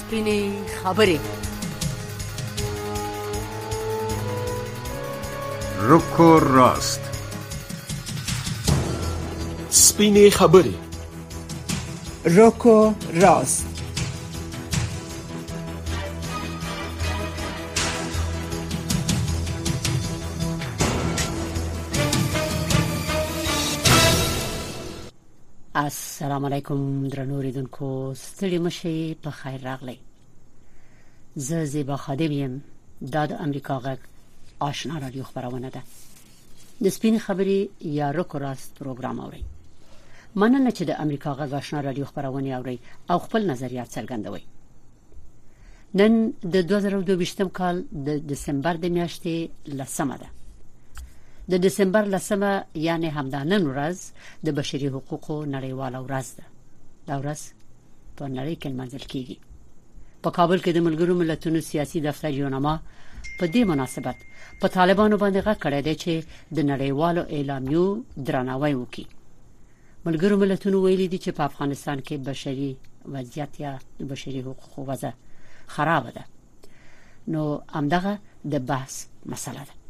سپینې خبرې. روکو راست. سپینې خبرې. روکو راست. السلام علیکم درنو ریدونکو، ستړي مشي، په خیر راغلی. زه زیبا خادم یم. دا د امریکا غږ آشنا رادیو خبرونه ده. د سپین خبرې یا روکو راست پروګرام اوري. مننه چې د امریکا غږ آشنا رادیو خبرونه اوري او خپل نظریات څرګندوي. نن د 2022 کال د دسمبر د میاشتې 10 ده. د دسمبر 10 یعنی همدا نن ورځ د بشري حقوقو نړیواله ورځ ده. دا ورځ په نړۍ کې لمانځل کیږي. په کابل کې د ملګرو ملتونو سیاسي دفتر یوناما په دې مناسبت په طالبانو باندې غږ کړی دی چې د نړیوالو اعلامیو درناوی وکړي. ملګرو ملتونو ویلي دي چې په افغانستان کې بشري وضعیت یا د بشري حقوقو وضع خراب ده. نو همدغه د بحث مسئله ده.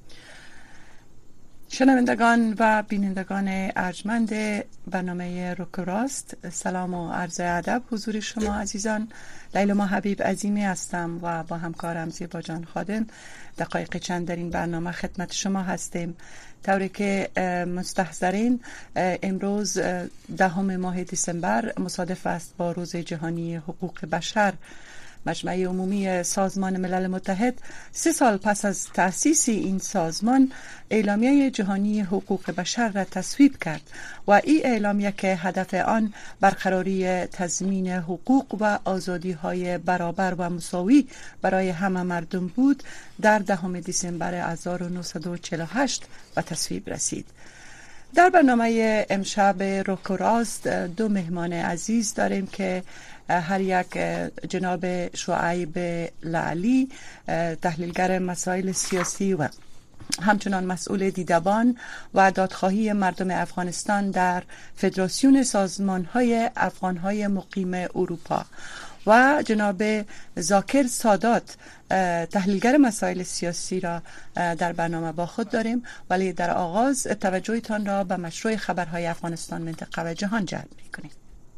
شنوندگان و بینندگان ارجمند برنامه روکو راست، سلام و عرض ادب حضور شما عزیزان. لیلا حبیب عظیمی هستم و با همکارم زیبا جان خادم دقایق چند در این برنامه خدمت شما هستیم. طوری که مستحضرین، امروز 10 ماه دسامبر مصادف است با روز جهانی حقوق بشر. مجمع عمومی سازمان ملل متحد 3 سال پس از تأسیس این سازمان اعلامیه جهانی حقوق بشر را تصویب کرد و این اعلامیه که هدف آن برقراری تضمین حقوق و آزادی‌های برابر و مساوی برای همه مردم بود، در 10 دسامبر 1948 به تصویب رسید. در برنامه امشب روکو راست 2 مهمان عزیز داریم که هر یک جناب شعیب لعلی، تحلیلگر مسائل سیاسی و همچنان مسئول دیدبان و دادخواهی مردم افغانستان در فدراسیون سازمان‌های افغان‌های مقیم اروپا، و جناب ذاکر سادات، تحلیلگر مسائل سیاسی را در برنامه با خود داریم. ولی در آغاز توجهتان را به مشروع خبرهای افغانستان، منطقه و جهان جلب می‌کنیم.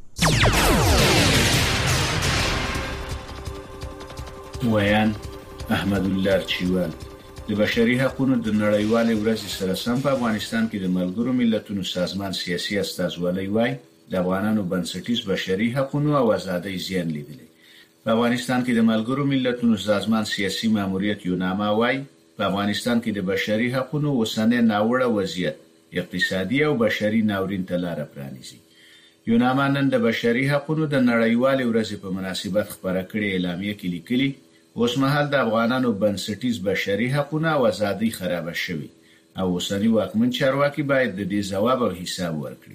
ویان احمد الله چیوال. د بشري حقوقو د نړیوالې ورځې سره سم په افغانستان کې د ملګرو ملتونو سازمان سیاسي استازولۍ وای د افغانانو بنسټیز بشري حقوقو او ازادۍ زیان لیدلې. په افغانستان کې د ملګرو ملتونو سازمان سیاسي ماموریت یوناما وای په افغانستان کې د بشري حقوقو وسنه ناوړه وضعیت اقتصادي او بشري ناورین ته لار پرانیزي. یوناما نن د بشري حقوقو د نړیوالې ورځې په مناسبت خبره کړې اعلامیه کې لیکلي اوس مهال د افغانانو بنسټیز بشري حقوقو او ازادۍ خراب شوي او اوسنی واکمن چارواکي باید د دې ځواب او حساب ورکړي.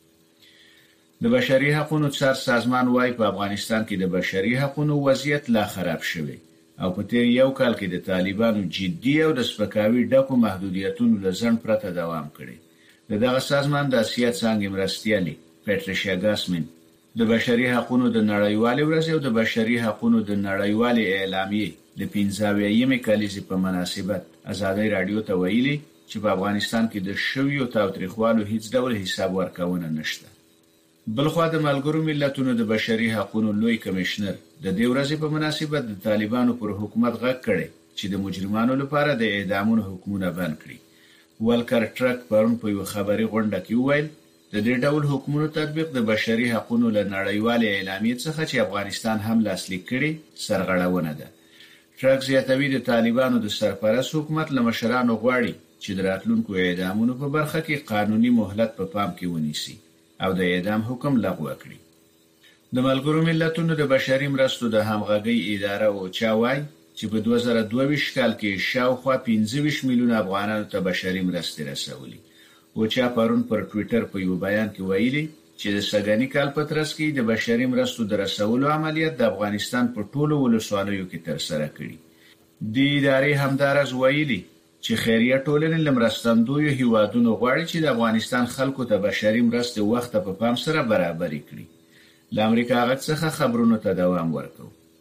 د بشري حقوقو څار سازمان وايي په افغانستان کې د بشري حقوقو وضعیت لا خراب شوی او په تیر یو کال کې د طالبانو جدي او د سپکاوي ډکو محدودیتونو لزن پرته دوام کړي. دغه سازمان د اسیا څنګه مرستيالي پټریشیا ګاسمن د بشري حقوقو د نړیوالې ورځې او د بشري حقوقو د نړیوالې اعلامیې د 15مې کلیزې په مناسبت ازادي رادیو ته ویلي چې په افغانستان کې د شویو تاوتریخوالو هیڅ ډول حساب ورکونه نشته. بلخوا د ملګرو ملتونو د بشري حقوقو لوی کمشنر د دې ورځې په مناسبت د طالبانو پر حکومت غږ کړي چې د مجرمانو لپاره د اعدامونو حکمونه بند کړي. والکر ټرک پرون په یو خبري غونډه کې وویل د دې ډول حکومتونو تطبیق د بشري حقوقو له نړیوالې اعلامیې څخه چې افغانستان هم لاسلیک کړي سرغړونه ده. ټرک زیاتوي د طالبانو د سرپرست حکومت لمشرانو غواړي چې د راتلونکو اعدامونو په برخه کې قانوني مهلت په پام کې ونیسي او د اعدام حکم لغوه کړي. د ملګرو ملتونو د بشري مرستو د همغږي اداره او چاوای چې په 2022 کال کې شاوخوا 15 میلیون افغانانو ته بشري مرستې رسولې. او چا پرون پر ټوئیټر په یو بیان کې ویلي چې د سګانی کال په ترڅ کې د بشري مرستو د رسولو عملیات د افغانستان په ټولو ولسوالیو کې تر سره کړي. د ادارې همدارز ویلي چې خیریه ټولنې لمرستندوی هیوادونو غواړي چې د افغانستان خلکو ته بشري مرستې وخت په پام سره برابر کړي. د امریکا غږ څخه خبرونو ته دوام ورکړو.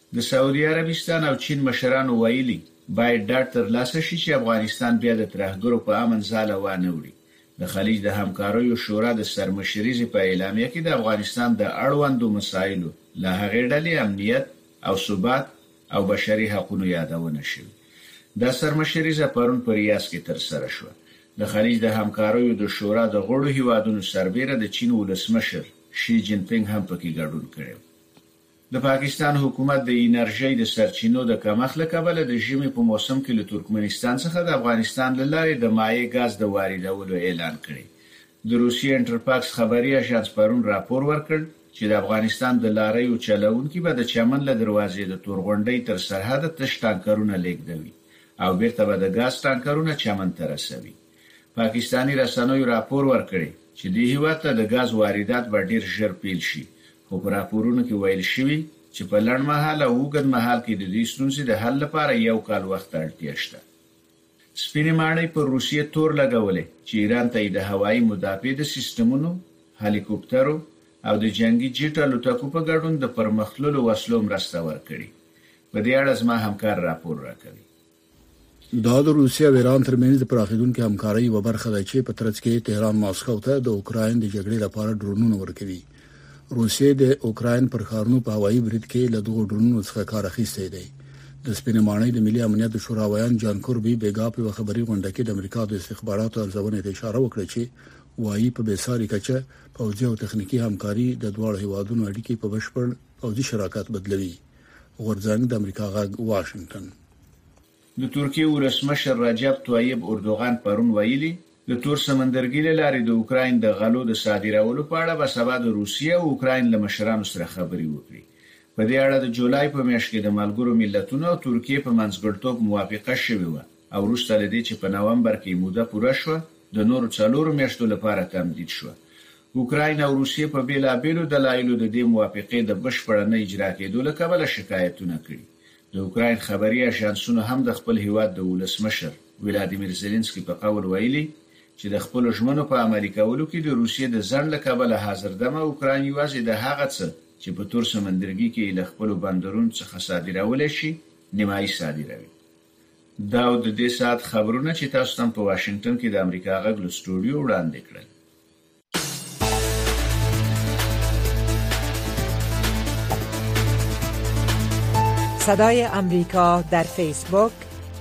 د سعودي عربستان او چین مشرانو ویلي باید ډاډ ترلاسه شي چې افغانستان بیا د ترهګرو په امن ځاله وانه وړي. د خلیج د همکاریو شورا د سرمشرۍ په اعلامیه کې د افغانستان د اړوندو مسایلو له هغې ډلې امنیت او ثبات او بشري حقوقو یادونه شوه. د سرمشرۍ پرون په ریاض کې تر سره شو. د خلیج د همکاریو د شورا د غړو هیوادونو سربېره د چین ولسمشر شي جین پینګ هم پکې ګډون کړی. د پاکستان حکومت د انرژي د سرچینو د کمښت له کبله د ژمي په موسم کې له ترکمنستان څخه د افغانستان له لارې د مایع غاز د واردولو اعلان کړی. د روسیې انټرپاکس خبري اژانس پرون راپور ورکړ چې د افغانستان د لاریو چلوونکي به د چمن له دروازې د تورغونډۍ تر سرحد تش ټانکرونه لیږدوي او بیرته به د غاز ټانکرونه چمن ته رسوي. پاکستانی رسنیو راپور ورکړی چې د هیواد ته د غاز واردات به ډیر ژر پیل شي، خو په راپورونو کې ویل شوی چې په لړ مهال او اوږد مهال کې د دې ستونزې د حل لپاره یو کال وخت اړتیا شته. سپینې ماڼۍ پر روسیې تور لګولې چې ایران ته د هوایي مدافع د سیستمونو، هلیکوپټرو او د جنگي جیټ الوتکو په ګډون د پرمختللو وسلو مرسته ورکړي. په دې اړه زما همکار راپور راکوي. دا د روسیې او ایران ترمنځ د پراخیدونکو همکارۍ یوه برخه ده چې په ترڅ کې تهران ماسکو ته د اوکراین د جګړې لپاره ډرونونه ورکوي. روسیې د اوکراین پر ښارونو په هوایي برید کې له دغو ډرونونو څخه کار اخیستی دی. د سپینې ماڼۍ د ملي امنیت شورا ویان جان کوربي بیګا په خبري غونډه کې د امریکا د استخباراتو ارزونې ته اشاره وکړه چې وایي په بېساري کچه پوځي او تخنیکی همکاري د دواړو هیوادونو اړیکې په بشپړ پوځي شراکت بدلوي. غورځنګ د امریکا غږ واشنگټن. د ترکیې ولسمشر رجب طیب اردوغان پرون ویلي د تور سمندرګي له لارې د اوکراین د غلو د صادرولو په اړه به سبا د روسیې او اوکراین له مشرانو سره خبرې وکړي. په دې اړه د جولای په میاشت کې د ملګرو ملتونو او ترکیې په منځګړیتوب موافقه شوې و او وروسته له دې چې په نومبر کې موده پوره شوه د نورو 4 میاشتو لپاره تمدید شوه. اوکراین او روسیې په بیلابیلو دلایلو د دې موافقې د بشپړ نه اجرا کېدو له کبله شکایتونه کړي. د اوکراین خبري اژانسونو هم د خپل هیواد د ولسمشر ولادیمیر زيلنسکي په قول ویلي چې د خپل ژمنو په عملي کولو کې د روسیې د ځنډ له کبله حاضر دمه اوکراین یوازې د هغه څه چې په تور سمندرګي کې له خپل بندرونو څخه صادرول شي نیمایي صادروي. دا د دې سات خبرونه چې تاسو تم په واشنگټن کې د امریکا غږ له سټوډیو وړاندې کړل. صدای امریکا در فیسبوک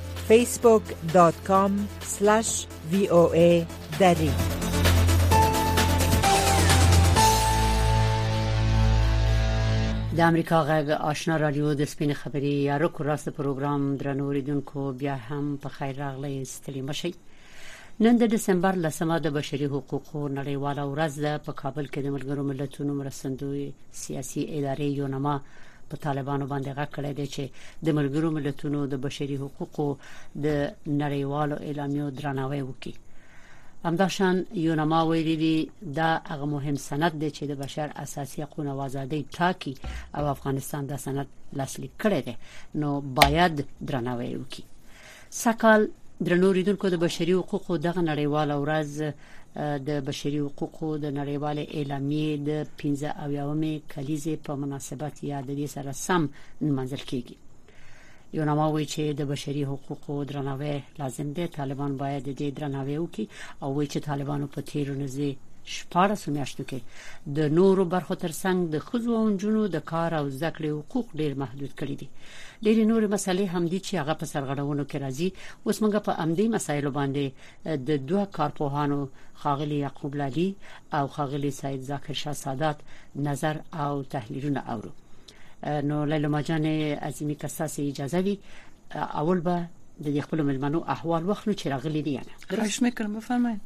facebook.com/VOA دری. د امریکا غږ آشنا رادیو د سپین خبري یا رکو راست پروګرام درنو ریدونکو بیا هم په خیر راغلی ستړي مشي. نن د دسمبر لسمه د بشري حقوقو نړیواله ورځ ده. په کابل کې د ملګرو ملتونو مرستندوی سیاسي ادارې یونما په طالبانو باندې غږ کړی دی چې د ملګرو ملتونو د بشري حقوقو د نړیوالو اعلامیو درناوی وکړي. همداشان یونما ویلي دی دا هغه مهم سند دی چې د بشر اساسي حقوقو او ازادۍ ټاکي او افغانستان دا سند لاسلیک کړی دی نو باید درناوی وکړي. سکهال درنو ریدونکو د بشري حقوقو دغه نړیواله ورځ د بشري حقوقو د نړیواله اعلامیې د 15 کلیزې په مناسبت یا د دې سره سم منځل کیږي. یونما وایي چې د بشري حقوقو درناوی لازم دی. طالبان باید د دې درناوی وکړي او وایي چې طالبانو په تیرو نزدې 14 میاشتو کې د نورو برخو ترڅنګ د ښځو او نجونو د کار او زده کړې حقوق ډیر محدود کړي دي. ډېرې نورې مسلې هم دي چې هغه په سرغړونو کې راځي. اوس موږ په امدی مسایلو باندې د دوه کارپوهانو ښاغلي یعقوب لالي او ښاغلي سید ذاکر شاه سادات نظر او تحلیلونه اورو. نو لیلا جان عظیمی که تاسو اجازه وي اول به د خپل ملمنو احوال واخلو چې راغلي دي. خواهش میکنم بفرمایید.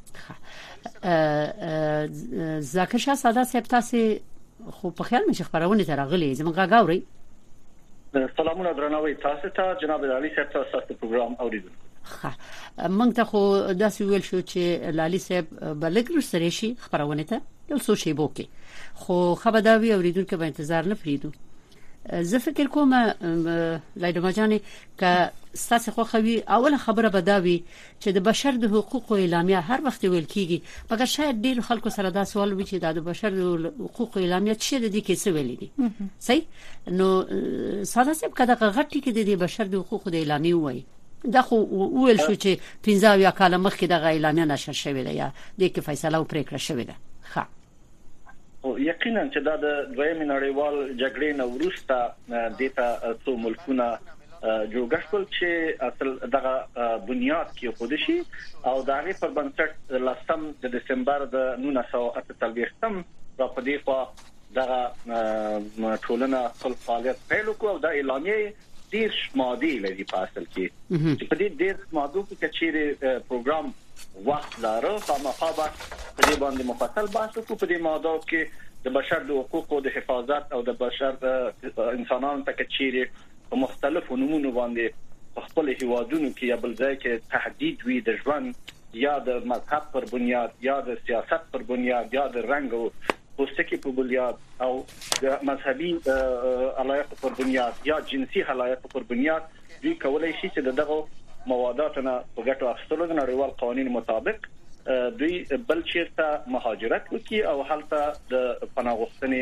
ذاکر شاه سادات صاحب تاسو خو په خیال مې خبرونه ته راغلي زموږ غاوري. سلامونه درناوی تاسو ته جناب علي صاحب تاسو د پروګرام اوریدونکو. موږ ته خو داسې ویل شو چې لالي صاحب بلګر سره شي خبرونه ته یو څه شی بوکي خو خبرداري اوریدونکو به انتظار نه پریدو. زه فکر کوم لایدما جان ک ستاسو خو خوي اوله خبره بداوي چې د بشر د حقوقو اعلامیه هر وخت ویل کیږي مګر شاید ډیر خلکو سره دا سوال وي چې د بشر د حقوقو اعلامیه څه د دې کې څه ویل دي صحیح نو ساده سب کده غټي کې د بشر د حقوقو د اعلامیه وایي دا خو ویل شو چې 15 یا کال مخکې د اعلامیه نشر شوې ده یا د کې فیصله او پریکړه شوې ده ښه او یقینا چې دا د دویم نړیوال جګړې نه وروسته دته څو ملکونه جوړښت چې اصل دغه بنیاد کې خود شي او دغه پر بنسټ لسم د دسمبر د 1948 را پدې خوا دغه ټولنه خپل فعالیت پیل وکړ او د اعلامیه ډیر ماده لري په اصل کې چې په دې ډیر ماده کې چیرې پروګرام وخت لاره خامخا په دې باندې مفصل بحث وکړو په دې ماده کې د بشر د حقوقو د حفاظت او د بشر انسانانو ته چیرې په مختلفو نمونو باندې خپل هیوادونو کې یا بل ځای کې تهدید وي د ژوند یا د مذهب پر بنیاد یا د سیاست پر بنیاد یا د رنګ او پوستکي په بنیاد او د مذهبي علایق پر بنیاد یا جنسي علایق پر بنیاد دوی کولای شي چې دغه مواداتونه په ګټو اخیستلو د نړیوال قوانین مطابق دوی بل چیرته مهاجرت وکړي او هلته د پناه غوښتنې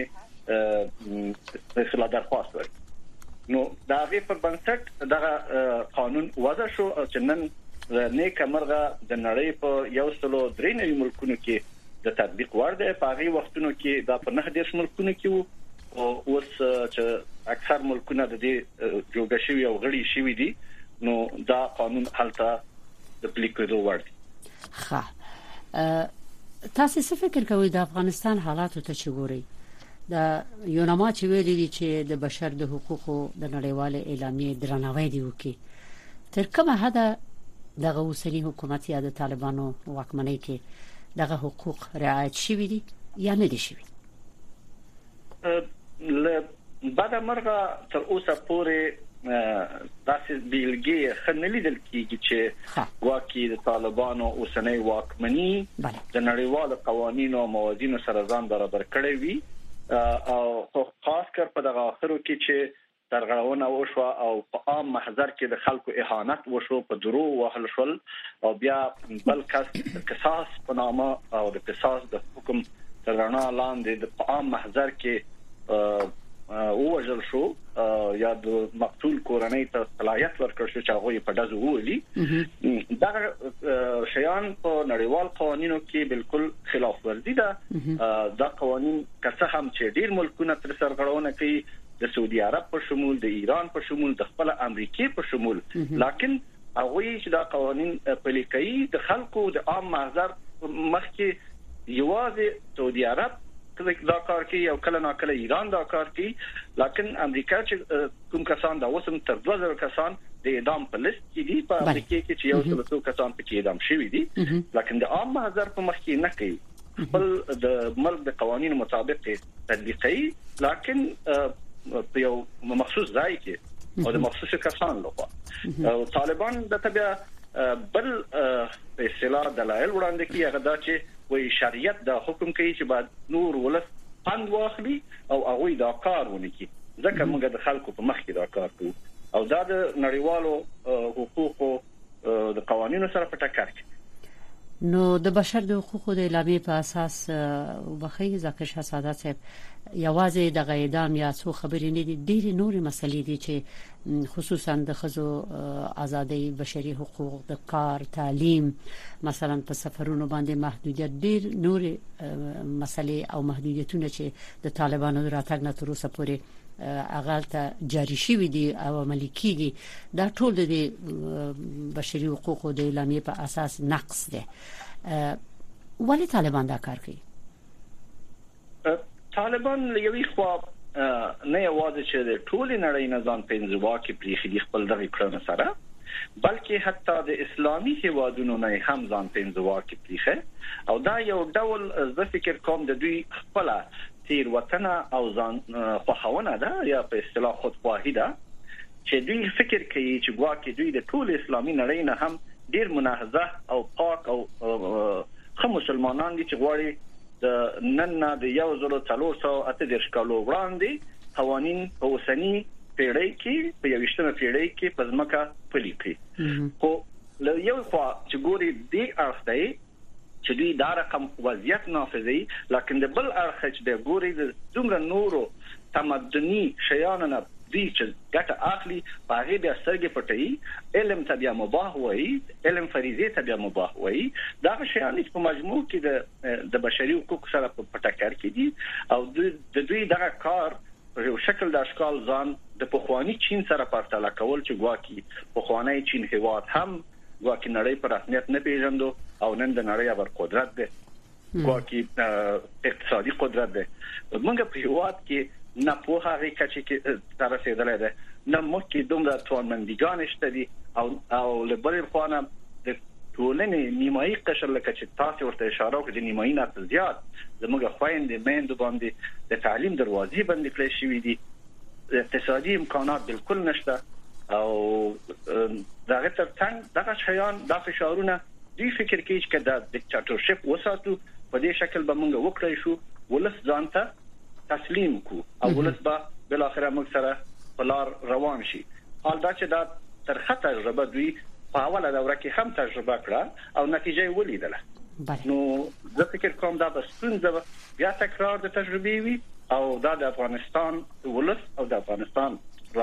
اصلاح درخواست ورکړي نو دا غي پر بنسټ دغه قانون وضع شو چې نن نیک مرغه د نړۍ په 193 ملکونو کې د تطبیق وړ دی په هغه وختونو کې دا په 9 ملکونو کې وو او اوس چې اکثر ملکونه د دې جوړ شوی او غړي شوی دي نو دا قانون حالته د پلیکېدو وړ دی ښه تاسو څه فکر کوئ د افغانستان حالات ته چې ګورئ دا یو نامه چې ویلي دي چې د بشر د حقوقو د نړیوال اعلامیه درناوی دی وکي تر کومه حد دغه اوسنی حکومت یا د طالبانو واکمنۍ کې دغه حقوق رعایت شوي دي یا نه دي شوي بعد مرغه تر اوسه پورې داسې بیلګې خنلیدل کیږي چې واکې د طالبانو اوسنۍ واکمنۍ د نړیوال قوانینو او موازینو سره ځان برابر کړی وي او خاص کر په دغه اخرو کې چې درغړونه وشو او په عام محضر کې د خلکو اهانت وشو په درو وهل شول او بیا بل کس قصاص په نامه او د قصاص د حکم درغړنا لاندې د عام محضر کې وژل شو یا د مقتول کورنۍ ته صلاحیت ورکړ شو چې هغه په دزو وولي دا شیان په نړیوال قوانینو کې بالکل خلاف ورزي ده دا قوانین که هم چې ډیر ملکونه تر سرغړونه کوي د سعودي عرب په شمول د ایران په شمول د خپل امریکای په شمول لکن هغه چې دا قوانین پلي کوي د خلکو د عام محضر مخکې یوازې سعودي عرب دا کار کوي او کله نا کله ایران دا کار کوي لکن امریکا چې کوم کسان دا وسم تر 2000 کسان د اعدام په لیست کې دي په امریکا کې چې یو څو کسان په کې اعدام شوي دي لکن د عام محضر په مخ کې نه کوي خپل د ملک د قوانینو مطابق تطبیقي لکن په یو مخصوص ځای کې او د مخصوص کسان لپاره او طالبان د تبع بل اصطلاح دلایل وړاندې کوي هغه دا چې وی شریعت دا حکم کوي چې بعد نور ولس پند واخلي او هغه دا کار ونکړي ځکه موږ د خلکو په مخ کې دا کار کوو او دا د نړیوالو حقوقو د قوانینو سره په ټکر کې نو د بشر د حقوقو د اعلامیه په اساس وبخښي ذکر شهزاده صاحب یوازې د اعدام یا څو خبرې نه دي ډېر نور مسلې دي چې خصوصا د ښځو ازادي بشري حقوق د کار تعلیم مثلا په سفرونو باندې محدودیت ډېر نور مسلې او محدودیتونه چې د طالبانو راتګ نه تر اوسه پورې اغالته جاری شوی دي او عملي کیږي دا ټول د بشري حقوقو د اعلامیه په اساس نقص ده ولی طالبان دا کار کوي طالبان یوې خوا نه یوازې چې د ټول نړۍ نظام په انزوا کې پریخي خپل دغه کړنه سره بلکې حتی د اسلامي هیوادونو نه هم ځان په انزوا کې پریخي او دا یو ډول ز فکر کوم د دوی خپل تیر وطن او ځان خوښونه ده یا په اصطلاح خودخواهی ده چې دوی فکر کوي چې ګواکې دوی د ټول اسلامي نړۍ نه هم ډیر منهزه او پاک او خو مسلمانان دي چې غواړي د نن نه د 1438 کالو وړاندې قوانين په اوسنی پیړۍ کې په 21مه پیړۍ کې په ځمکه پلي کړي. خو له یو خوا چې ګوري دی اړخته چې دوی دا رقم وضعیت نافذي، لکه د بل اړخ چې د ګوري د دومره نورو تمدني شیانو نه دوی چې ګټه اخلي په هغه بیا سترګې پټي، علم ته بیا مباح وایي، علم فریضه ته بیا مباح وایي. دا شیان چې په مجموع کې د بشري حقوقو سره په ټکر کې دي او د دوی دغه کار په یو شکل د اشکال ځان د پخوانی چین سره پرتله کول چې ګواکي پخوانی چین هیواد هم ګواکي نړۍ پر رسمیت نه پیژندو او نن د نړۍ اور قدرت ده، ګواکي اقتصادي قدرت ده. موږ په هیواد کې نه په هغه کچې کې تر رسیدلای ده، نه مخکې دومره توانمندګان شته دي او له بلې خوا نه د ټولنې نیمایي قشر لکه چې تاسو ورته اشاره وکړه، د نیمایي نه زیات زموږ خويندې میندو باندې د تعلیم دروازې بندې کړې شوې دي، اقتصادي امکانات بالکل نشته او دغه ترڅنګ دغه شیان د فشارونه دوی فکر کوي چې د دیکتاتورشپ وساتو په دې شکل به موږ وکړای شو، ولس ځانته تسلیم کو او ولس به بل اخره موږ سره بلار روان شي. حال دا چې دا ترخه تجربه دوی په اوله دوره کې هم تجربه کړه او نتیجه ولیدله. نو زه فکر کوم دا به ستونزه بیا تکرار د تجربې وي او دا د افغانستان ولس او د افغانستان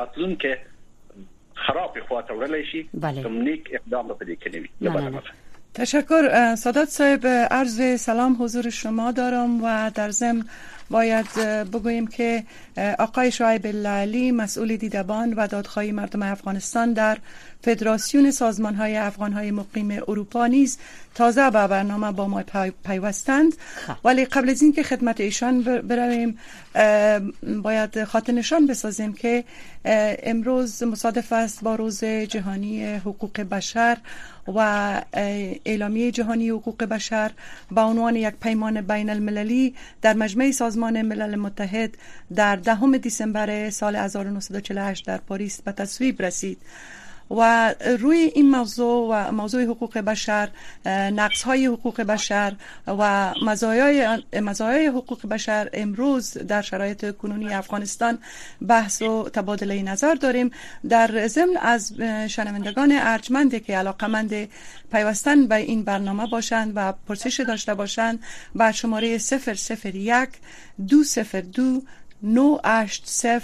راتلونکي خراب خواته وړلای شي. کوم نیک اقدام به پدې کوي. تشکر سادات صاحب. عرض سلام حضور شما دارم و در ضمن باید بگوییم که آقای شعیب العلی مسئول دیدبان و دادخواهی مردم افغانستان در فدراسیون سازمان‌های افغان‌های مقیم اروپا نیز تازه به برنامه با ما پیوستند، ولی قبل از اینکه خدمت ایشان برویم باید خاطر نشان بسازیم که امروز مصادف است با روز جهانی حقوق بشر و اعلامیه جهانی حقوق بشر با عنوان یک پیمان بین المللی در مجمع سازمان ملل متحد در 10 دیسمبر سال 1948 در پاریس به تصویب رسید و روی این موضوع و موضوع حقوق بشر، نقص‌های حقوق بشر و مزایای حقوق بشر امروز در شرایط کنونی افغانستان بحث و تبادله نظر داریم. در ضمن از شنوندگان ارجمند که علاقمند پیوستن به این برنامه باشند و پرسش داشته باشند بر شماره 001 202 980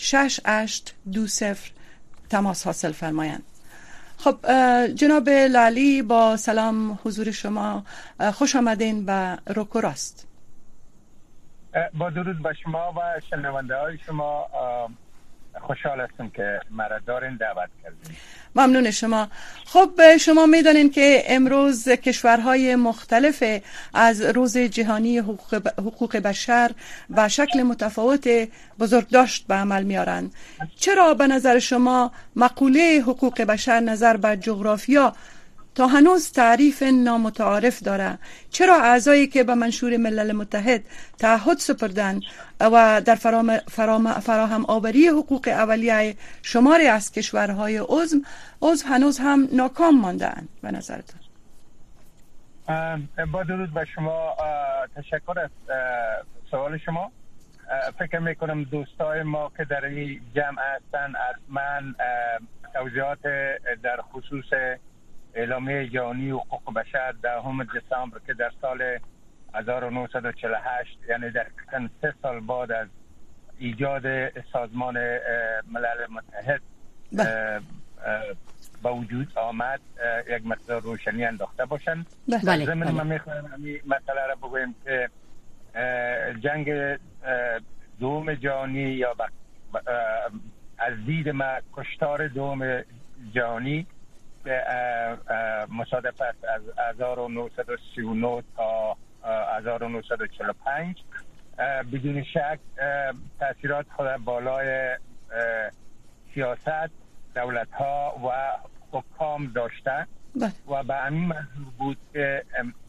6820 تماس حاصل فرمایند. خب جناب لالی، با سلام حضور شما، خوش آمدین به روک و راست. با درود به شما و شنونده های شما، خوشحال هستم که مرا دارین دعوت کردین. ممنون شما. خب شما میدانین که امروز کشورهای مختلف از روز جهانی حقوق بشر و شکل متفاوت بزرگداشت به عمل میارند. چرا به نظر شما مقوله حقوق بشر نظر به جغرافیا تا هنوز تعریف نامتعارف داره؟ چرا اعضایی که به منشور ملل متحد تعهد سپردن و در فراهم آوری حقوق اولیه شماری از کشورهای عضو هنوز هم ناکام مانده‌اند به نظرتون؟ با درود به شما، تشکر از سوال شما. فکر میکنم دوستای ما که در این جمع هستن حتما توضیحات در خصوص اعلامیه جهانی حقوق بشر 10 دسامبر که در سال 1948 یعنی در 3 سال بعد از ایجاد سازمان ملل متحد با وجود آمد یک مقدار روشنی انداخته باشند. ضمن من میخوایم این مسئله را بگویم که جنگ دوم جهانی یا از دید ما کشتار دوم جهانی مصادف است از 1939 تا 1945 بدون شک تاثیرات خود بالای سیاست، دولت ها و حکام داشته و به همین منظور بود که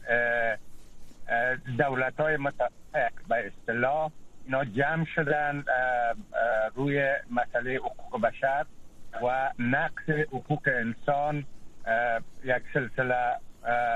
دولت های متفق به اصطلاح اینا جمع شدن روی مسئله حقوق بشر و نقض حقوق انسان یک سلسله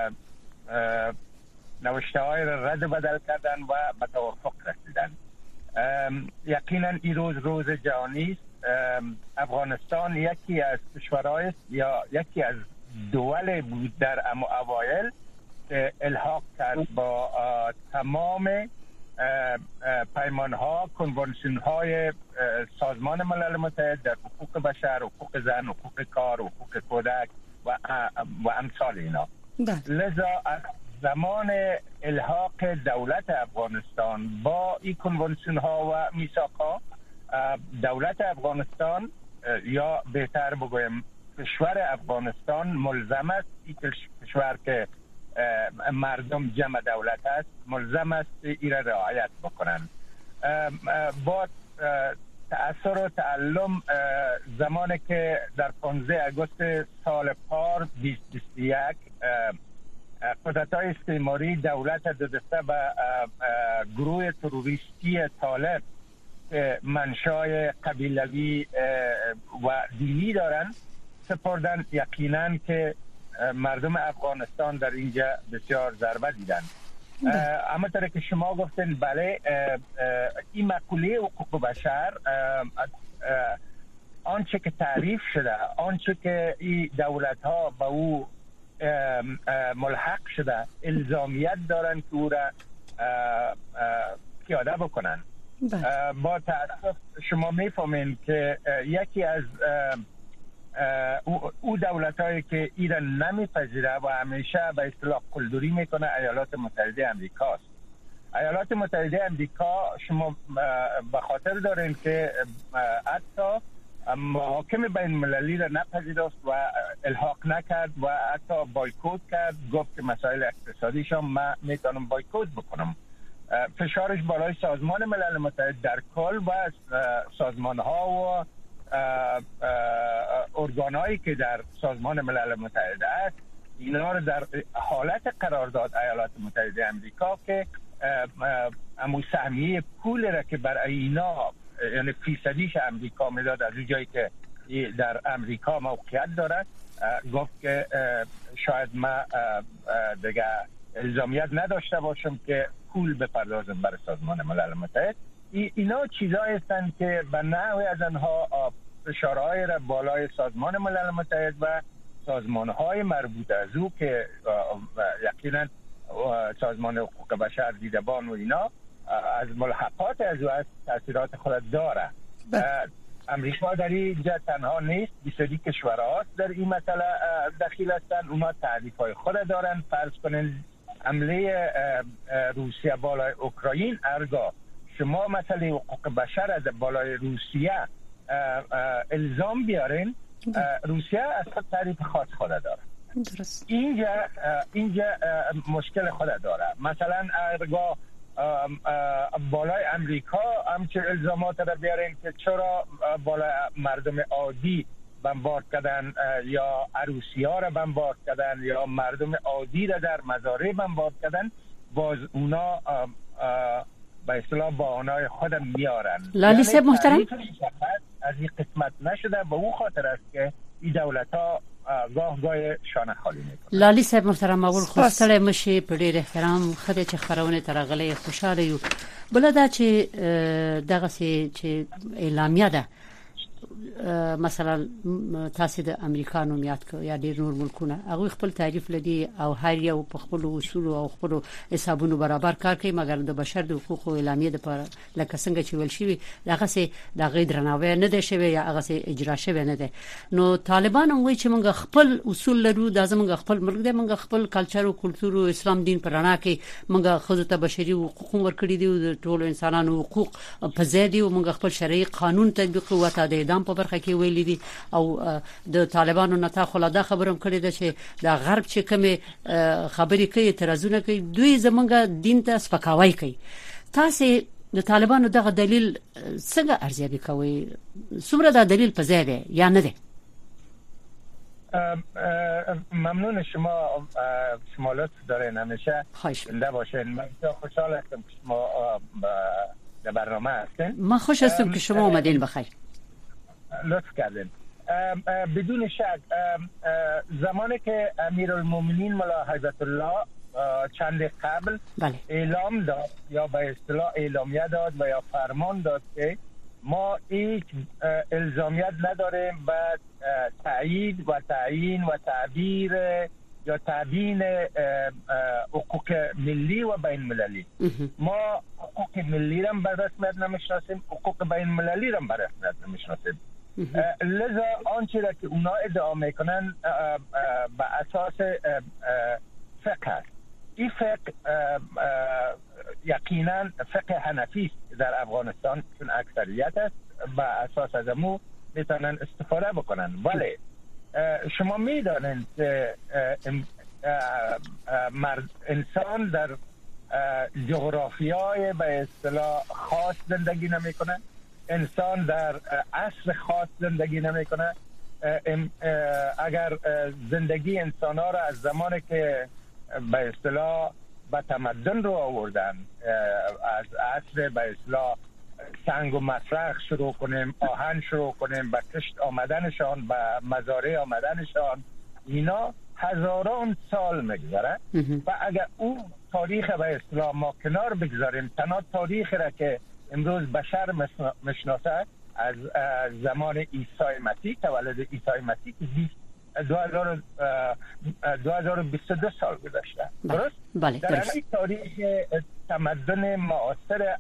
نوشته های را رد بدل کردن و به توافق رسیدن. یقینا این روز جهانی است. افغانستان یکی از کشورهای است یا یکی از دول بود در اوایل که الحاق کرد با تمام پیمانها، کنوانسیون‌های سازمان ملل متحد در حقوق بشر، حقوق زن، حقوق کار، حقوق کودک و امثال اینا. لذا از زمان الحاق دولت افغانستان با این کنوانسیون‌ها و میثاق‌ها، دولت افغانستان یا بهتر بگویم کشور افغانستان ملزم است، این کشور که مردم جمع دولت است ملزم است این را رعایت بکنند. با تأثیر و تعلم زمانی که در 15 آگوست سال پار 2021 قدرت‌های استعماری دولت دسته به گروه تروریستی طالب که منشای قبیلوی و دینی دارند سپردن، یقینا که مردم افغانستان در اینجا بسیار ضربه دیدن. اما طور که شما گفتین بله، این مقوله حقوق بشر آنچه که تعریف شده، آنچه که این دولت ها به او ملحق شده، الزامیت دارن که او را پیاده بکنن. با تأسف شما میفهمین که یکی از او دولت هایی که ایران نمیپذیره و همیشه به اصطلاح قلدری میکنه ایالات متحده امریکا است. ایالات متحده امریکا شما به خاطر دارین که حتی محاکم بین المللی را نپذیرفت و الحاق نکرد و حتی بایکوت کرد، گفت که مسائل اقتصادیشان من میتونم بایکوت بکنم. فشارش بالای سازمان ملل متحد در کل و سازمان ها و ارگانهایی که در سازمان ملل متحد است اینا رو در حالت قرار داد ایالات متحده امریکا که امو سهمیه پول را که برای اینا یعنی فیصدیش امریکا میداد از جایی که در امریکا موقعیت دارد، گفت که شاید ما دیگه الزامیت نداشته باشم که پول بپردازم برای سازمان ملل متحد. اینا چیزایی هستند که به نحوی از آنها فشارهای را بالای سازمان ملل متحد و سازمانهای مربوط از او که یقینا سازمان حقوق بشر دیدبان و اینا از ملحقات از او است تاثیرات خود داره. امریکا در اینجا تنها نیست، 22 کشورهاست در این مسئله دخیل هستند. اونا تعریف‌های خود دارن. فرض کنین حمله روسیه بالای اوکراین، ارگا شما مسئله حقوق بشر از بالای روسیه الزام بیارین، روسیه از خود تعریف خاص خود داره. درست. اینجا مشکل خود داره. مثلا ارگا بالای امریکا همچه الزامات را بیارین که چرا بالای مردم عادی بمبارد کردن یا عروسی ها را بمبارد کردن یا مردم عادی را در مزارع بمبارد کردن، باز اونا به اصطلاح بهانه‌های خودم میارن. لالی صاحب محترم، از این قسمت نشده به اون خاطر است که این دولت ها گاه شانه خالی میکنن. لالی صاحب محترم اول خوستل مشي په ډېر احترام خدای چې خبرونه ترغلې خوشاله یو بلدا چې دغه چې اعلامیه ده مثلا تاسو د امریکا نوم یاد کو یا ډیر نور ملکونه هغه خپل تعریف لدی او هر یو په خپل اصول او خپل حسابونو برابر کار کوي، مګر د بشر د حقوقو اعلامیه د پر لکه څنګه چې ویل شي دغه سي د غیر درناوی نه دی شوی یا هغه سي اجرا شوی نه دی. نو طالبان هم وایي چې موږ خپل اصول لرو، د زموږ خپل ملک دی، موږ خپل کلچر او کلچر او اسلام دین پر رڼا کې موږ خود ته بشري حقوق ورکړي دي او د ټولو انسانانو حقوق په ځای دي او موږ خپل شرعي قانون تطبیق او ته د اعدام په برخه کې ویلي دي او د طالبانو نتا خلاده خبرم کړی ده چې د غرب چې کومه خبرې کوي اعتراضونه کوي دوی زمونږ دین ته سپکاوی کوي. تاسو د طالبانو دغه دلیل څنګه ارزیابي کوي؟ څومره دا دلیل په ځای دی یا نه دی؟ ممنون شما لطف دارین همیشه زنده باشین. من خوشحال هستم که شما در برنامه هستین. من خوش هستم که شما اومدین. بخیر، لطف کردین. بدون شک زمانی که امیرالمومنین مولا حضرت الله چند قبل اعلام داد یا به اصطلاح اعلامیه داد و یا فرمان داد که ما هیچ الزامیت نداریم به تایید و تعیین و تعبیر یا تبیین حقوق ملی و بین المللی. ما حقوق ملی را به رسمیت نمیشناسیم، حقوق بین المللی را به رسمیت نمیشناسیم. لذا آنچه را که اونا ادعا میکنن به اساس فقه است. این فقه یقینا فقه حنفی است در افغانستان، چون اکثریت است، به اساس از امو میتونن استفاده بکنن. ولی شما میدانید که انسان در جغرافیای به اصطلاح خاص زندگی نمیکنه، انسان در عصر خاص زندگی نمیکنه. اگر زندگی انسان ها را از زمانی که به اصطلاح به تمدن رو آوردن، از عصر به اصطلاح سنگ و مطرح شروع کنیم، آهن شروع کنیم، به کشت آمدنشان، به مزارع آمدنشان، اینا هزاران سال میگذره. و اگر اون تاریخ به اصطلاح ما کنار بگذاریم، تنها تاریخ را که امروز بشر مشناسه از زمان عیسی مسیح، تولد عیسی مسیح، 2022 سال گذشته. درست؟ بله. در این تاریخ تمدن معاصر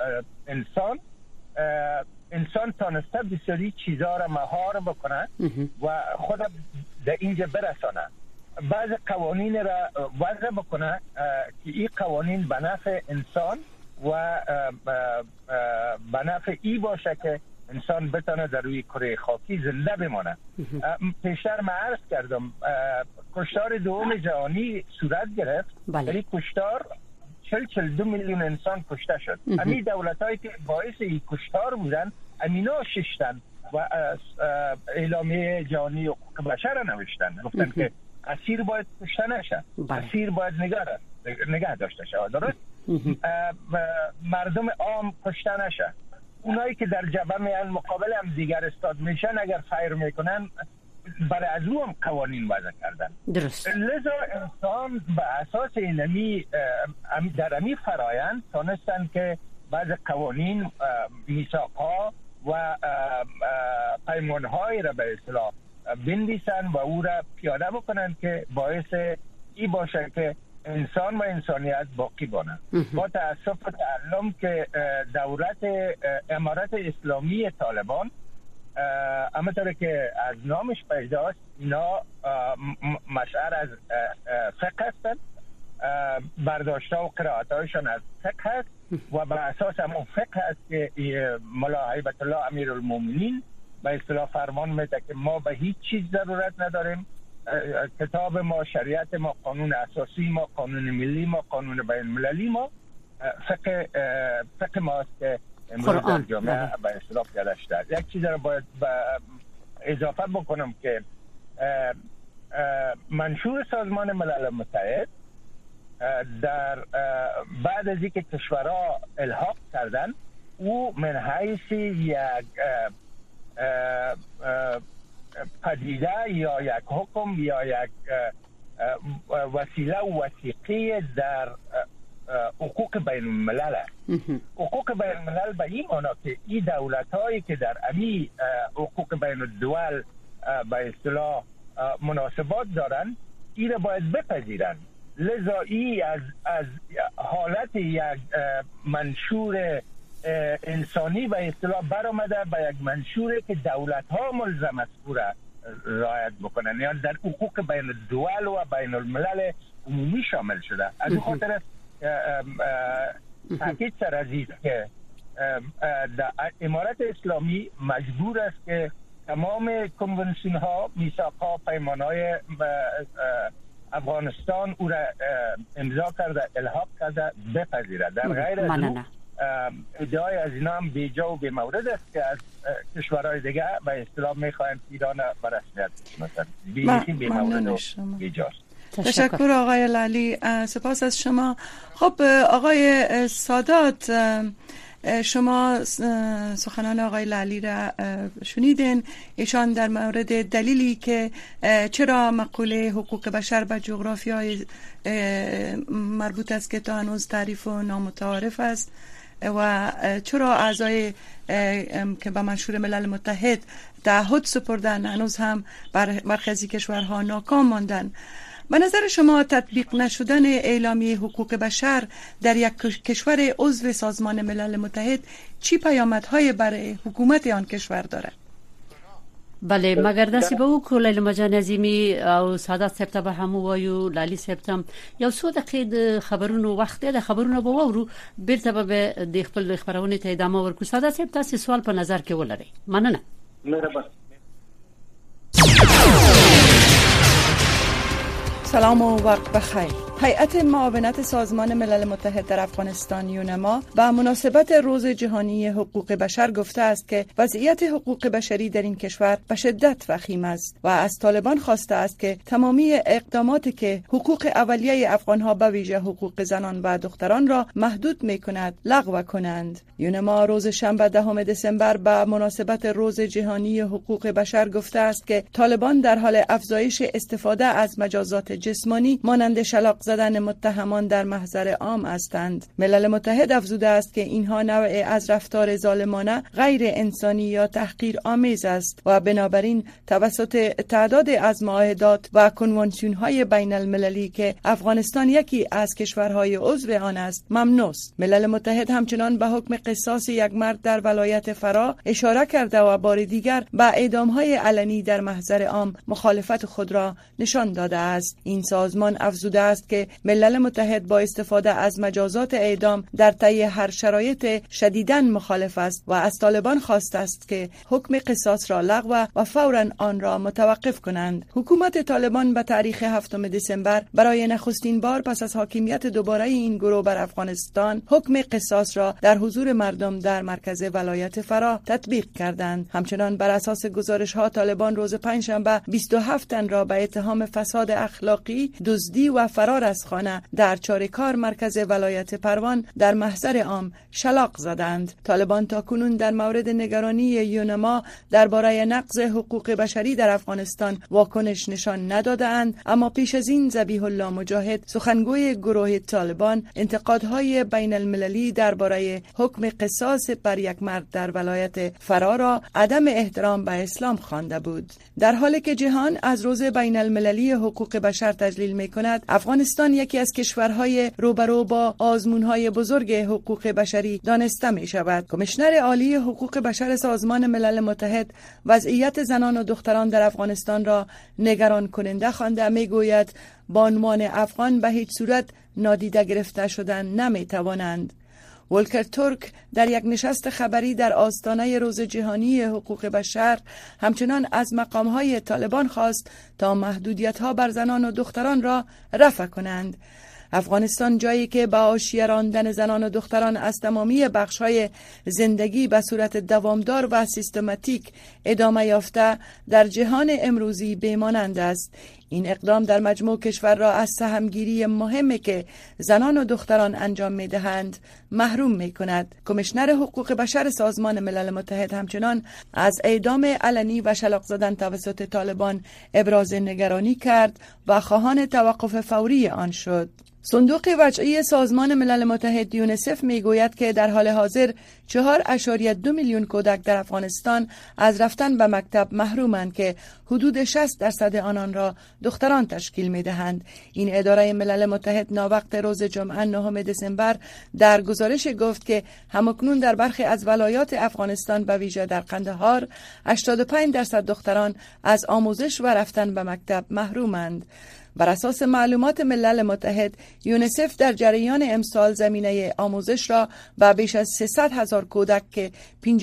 انسان تانسته بسیاری چیزها را مهار بکنه و خود در اینجا برسانه. بعض قوانین را وضع بکنه که این قوانین به نفع انسان و به نفع ای باشه که انسان بتونه در روی کره خاکی زنده بمانه. پیشتر من عرض کردم کشتار دوم جهانی صورت گرفت. ولی کشتار 42 میلیون انسان کشته شد. همین دولتایی که باعث این کشتار بودن امینا ششتن و اعلامیه جهانی حقوق بشر نوشتن، گفتن که اسیر باید کشته نشه، اسیر باید نگه داشته شود. درست؟ مردم عام کشته نشه. اونایی که در جبهه میان مقابل هم دیگر استاد میشن، اگر فایر میکنن برای از او هم قوانین وضع کردن. درست. لذا انسان به اساس اینمی در امی فرایند تانستن که بعض قوانین، میثاق‌ها و پیمان‌های را به اصطلاح بنویسن و او را پیاده بکنن که باعث ای باشه که انسان و انسانیت باقی بانه. با تأسف و تعلم که دولت امارت اسلامی طالبان، همونطور که از نامش پیداست، اینا مشعر از فقه هستند، برداشت‌ها و قرائت‌هایشان از فقه هست و بر اساس همون فقه هست که مولا هیبت الله امیرالمومنین به اصطلاح فرمان میده که ما به هیچ چیز ضرورت نداریم. کتاب ما، شریعت ما، قانون اساسی ما، قانون ملی ما، قانون بین المللی ما، فقه ماست که امروز در جامعه به اصطلاح پیاده شده. یک چیز را باید اضافه بکنم که منشور سازمان ملل متحد در بعد از اینکه کشورها الحاق کردن، او من حیث یک پدیده یا یک حکم یا یک وسیله و وثیقه در حقوق بین الملل است. حقوق بین الملل به این معنی که این دولت هایی که در امی حقوق بین الدول به اصطلاح مناسبات دارن، این را باید بپذیرن. لذا ای از حالت یک منشور انسانی به اصطلاح برآمده به یک منشوری که دولت ها ملزم است او را رعایت بکنن، یعنی در حقوق بین الدول و بین الملل عمومی شامل شده. از این خاطر تاکید سر عزیز که امارت اسلامی مجبور است که تمام کنونسیون ها، میثاق ها، پیمان های افغانستان او را امضا کرده، الحاق کرده، بپذیرد. در غیر از ادعای از اینا هم بیجا و بی‌مورد است که از کشورهای دیگه به اصطلاح میخواهند ایران به رسمیت بشناسند. بی‌مورد و بیجاست. تشکر آقای لالی، سپاس از شما. خب آقای سادات، شما سخنان آقای لعلی را شنیدین. ایشان در مورد دلیلی که چرا مقوله حقوق بشر به جغرافیای مربوط است که تا هنوز تعریف و نامتعارف است و چرا اعضای که به منشور ملل متحد تعهد سپردن هنوز هم برخی از کشورها ناکام ماندن. به نظر شما تطبیق نشدن اعلامیه حقوق بشر در یک کشور عضو سازمان ملل متحد چی پیامدهای برای حکومت آن کشور دارد؟ بله، مگر داسې به وکړو لیلا جان عظیمی او سعادت صاحب ته به هم وایو، لالی صاحب ته یو څو دقیقې د خبرونو وخت د خبرونو به وورو، بیرته به د خپل خبرونه ته ادامه ورکړو. سعادت صاحب تاسو سوال په نظر کې ولرئ. مننه. مهربان. سلام و وقت بخیر. هیئت معاونت سازمان ملل متحد در افغانستان یونما به مناسبت روز جهانی حقوق بشر گفته است که وضعیت حقوق بشری در این کشور به شدت وخیم است و از طالبان خواسته است که تمامی اقداماتی که حقوق اولیه افغانها به ویژه حقوق زنان و دختران را محدود می‌کند لغو کنند. یونما روز شنبه 10 دسامبر به مناسبت روز جهانی حقوق بشر گفته است که طالبان در حال افزایش استفاده از مجازات جسمانی مانند شلاق زدن متهمان در محضر عام هستند. ملل متحد افزوده است که اینها نوعی از رفتار ظالمانه، غیر انسانی یا تحقیر آمیز است و بنابراین توسط تعداد از معاهدات و کنوانسیون های بین المللی که افغانستان یکی از کشورهای عضو آن است ممنوع است. ملل متحد همچنان به حکم قصاص یک مرد در ولایت فرا اشاره کرده و بار دیگر به اعدام های علنی در محضر عام مخالفت خود را نشان داده است. این سازمان افزوده است که ملل متحد با استفاده از مجازات اعدام در طی هر شرایط شدیداً مخالف است و از طالبان خواسته است که حکم قصاص را لغو و فوراً آن را متوقف کنند. حکومت طالبان به تاریخ 7 دسامبر برای نخستین بار پس از حاکمیت دوباره این گروه بر افغانستان حکم قصاص را در حضور مردم در مرکز ولایت فرا تطبیق کردند. همچنان بر اساس گزارش ها طالبان روز پنجشنبه 27 تن را به اتهام فساد اخلاقی، دزدی و فرار از خانه در چارکار مرکز ولایت پروان در محضر عام شلاق زدند. طالبان تاکنون در مورد نگرانی یونما درباره نقض حقوق بشری در افغانستان واکنش نشان ندادند، اما پیش از این ذبیح الله مجاهد سخنگوی گروه طالبان انتقادهای بین المللی درباره حکم قصاص بر یک مرد در ولایت فرا را عدم احترام به اسلام خوانده بود. در حالی که جهان از روز بین المللی حقوق بشر تجلیل می کند، افغانستان یکی از کشورهای روبرو با آزمونهای بزرگ حقوق بشری دانسته می شود. کمیشنر عالی حقوق بشر سازمان ملل متحد وضعیت زنان و دختران در افغانستان را نگران کننده خوانده می گوید بانوان افغان به هیچ صورت نادیده گرفته شدن نمی توانند. ولکر ترک در یک نشست خبری در آستانه روز جهانی حقوق بشر همچنان از مقامهای طالبان خواست تا محدودیت‌ها بر زنان و دختران را رفع کنند. افغانستان جایی که به حاشیه راندن زنان و دختران از تمامی بخش‌های زندگی به صورت دوامدار و سیستماتیک ادامه یافته در جهان امروزی بیمانند است. این اقدام در مجموع کشور را از سهمگیری مهمی که زنان و دختران انجام می‌دهند محروم می‌کند. کمیشنر حقوق بشر سازمان ملل متحد همچنان از اعدام علنی و شلاق زدن توسط طالبان ابراز نگرانی کرد و خواهان توقف فوری آن شد. صندوق وضعی سازمان ملل متحد یونیسف میگوید که در حال حاضر 4.2 میلیون کودک در افغانستان از رفتن به مکتب محرومند که حدود 60% آنان را دختران تشکیل میدهند. این اداره ملل متحد ناوقت روز جمعه 9 دسامبر در گزارش گفت که همکنون در برخی از ولایات افغانستان به ویژه در قندهار 85% دختران از آموزش و رفتن به مکتب محرومند. بر اساس معلومات ملل متحد، یونیسف در جریان امسال زمینه آموزش را به بیش از 300,000 کودک که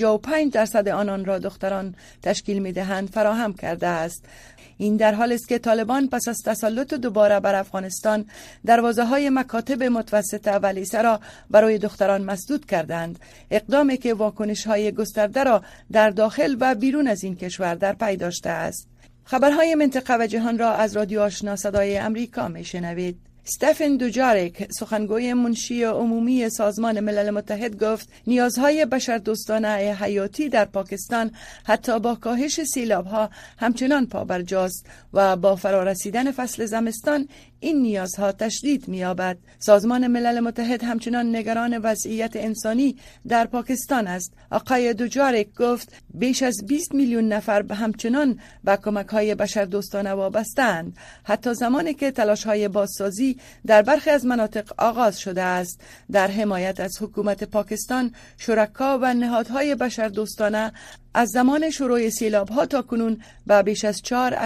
55% آنان را دختران تشکیل می‌دهند فراهم کرده است. این در حالی است که طالبان پس از تسلط دوباره بر افغانستان دروازه‌های مکاتب متوسطه و لیسه را برای دختران مسدود کردند، اقدامی که واکنش‌های گسترده را در داخل و بیرون از این کشور در پی داشته است. خبرهای منطقه و جهان را از رادیو آشنا صدای امریکا میشنوید. استفن دوجاریک سخنگوی منشی عمومی سازمان ملل متحد گفت نیازهای بشردوستانه حیاتی در پاکستان حتی با کاهش سیلاب‌ها همچنان پابرجاست و با فرارسیدن فصل زمستان این نیازها تشدید می‌یابد. سازمان ملل متحد همچنان نگران وضعیت انسانی در پاکستان است. آقای دوجاریک گفت بیش از 20 میلیون نفر همچنان به کمک‌های بشردوستانه وابسته‌اند، حتی زمانی که تلاش‌های بازسازی در برخی از مناطق آغاز شده است. در حمایت از حکومت پاکستان، شرکا و نهادهای بشردوستانه از زمان شروع سیلاب‌ها تا کنون به بیش از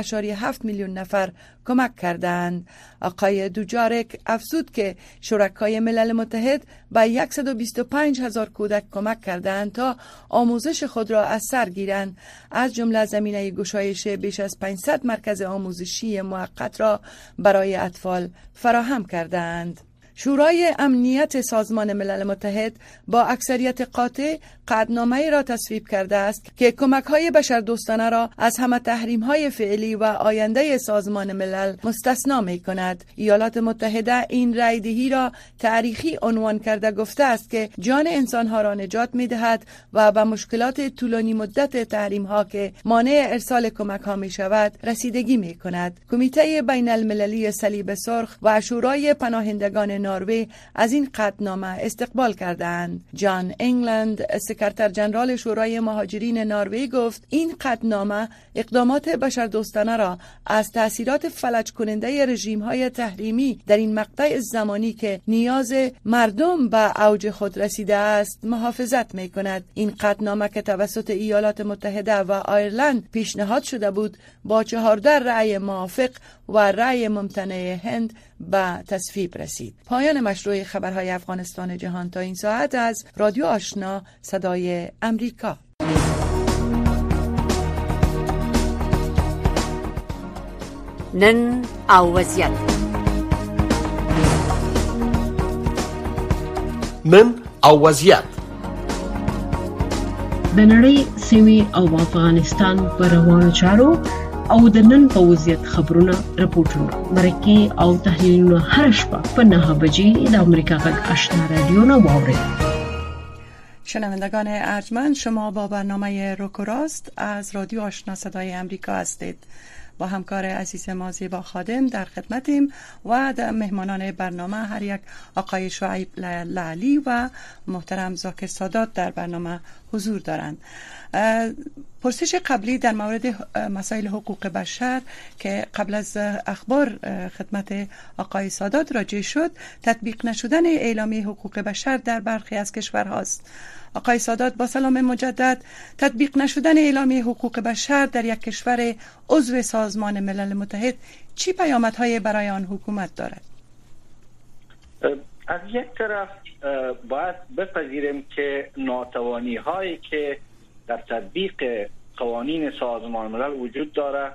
4.7 میلیون نفر کمک کردند. آقای دوجاریک افزود که شرکای ملل متحد به 125,000 کودک کمک کردند تا آموزش خود را از سر گیرند، از جمله زمینه گشایش بیش از 500 مرکز آموزشی موقت را برای اطفال فراهم کردند. شورای امنیت سازمان ملل متحد با اکثریت قاطع قطعنامه‌ای را تصویب کرده است که کمک‌های بشردوستانه را از همه تحریم‌های فعلی و آینده سازمان ملل مستثنا می‌کند. ایالات متحده این رأی‌دهی را تاریخی عنوان کرده گفته است که جان انسان‌ها را نجات می‌دهد و به مشکلات طولانی مدت تحریم‌ها که مانع ارسال کمک‌ها می‌شود رسیدگی می‌کند. کمیته بین‌المللی صلیب سرخ و شورای پناهندگان نروژ از این قطعنامه استقبال کردند. جان انگلند سکرتر جنرال شورای مهاجرین نروژ گفت این قطعنامه اقدامات بشردوستانه را از تأثیرات فلج کننده رژیم‌های تحریمی در این مقطع زمانی که نیاز مردم به اوج خود رسیده است محافظت می‌کند. این قطعنامه که توسط ایالات متحده و آیرلند پیشنهاد شده بود با 14 رأی موافق و رأی ممتنع هند به تصویب رسید. پایان مشروع خبرهای افغانستان جهان تا این ساعت از رادیو آشنا صدای امریکا. نن او وضعیت. نن او وضعیت. د نړۍ سیمې او افغانستان پر روانو چارو او د نن په وضعیت خبرونه راپورټونه مرکه او تحلیلونه هر شپه په 9 بجې د امریکا غږ آشنا رادیو نه واورئ. شنوندگان ارجمند، شما با برنامه روک و راست از رادیو آشنا صدای امریکا هستید. با همکار عزیز ما زیبا خادم در خدمتیم و در مهمانان برنامه هر یک آقای شعیب لعلی و محترم ذاکر سادات در برنامه حضور دارند. پرسش قبلی در مورد مسائل حقوق بشر که قبل از اخبار خدمت آقای سادات راجع شد، تطبیق نشدن اعلامیه حقوق بشر در برخی از کشورهاست. آقای سادات با سلام مجدد، تطبیق نشدن اعلامیه حقوق بشر در یک کشور عضو سازمان ملل متحد چی پیامدهای برای آن حکومت دارد؟ از یک طرف باید بپذیریم که ناتوانی هایی که در تطبیق قوانین سازمان ملل وجود داره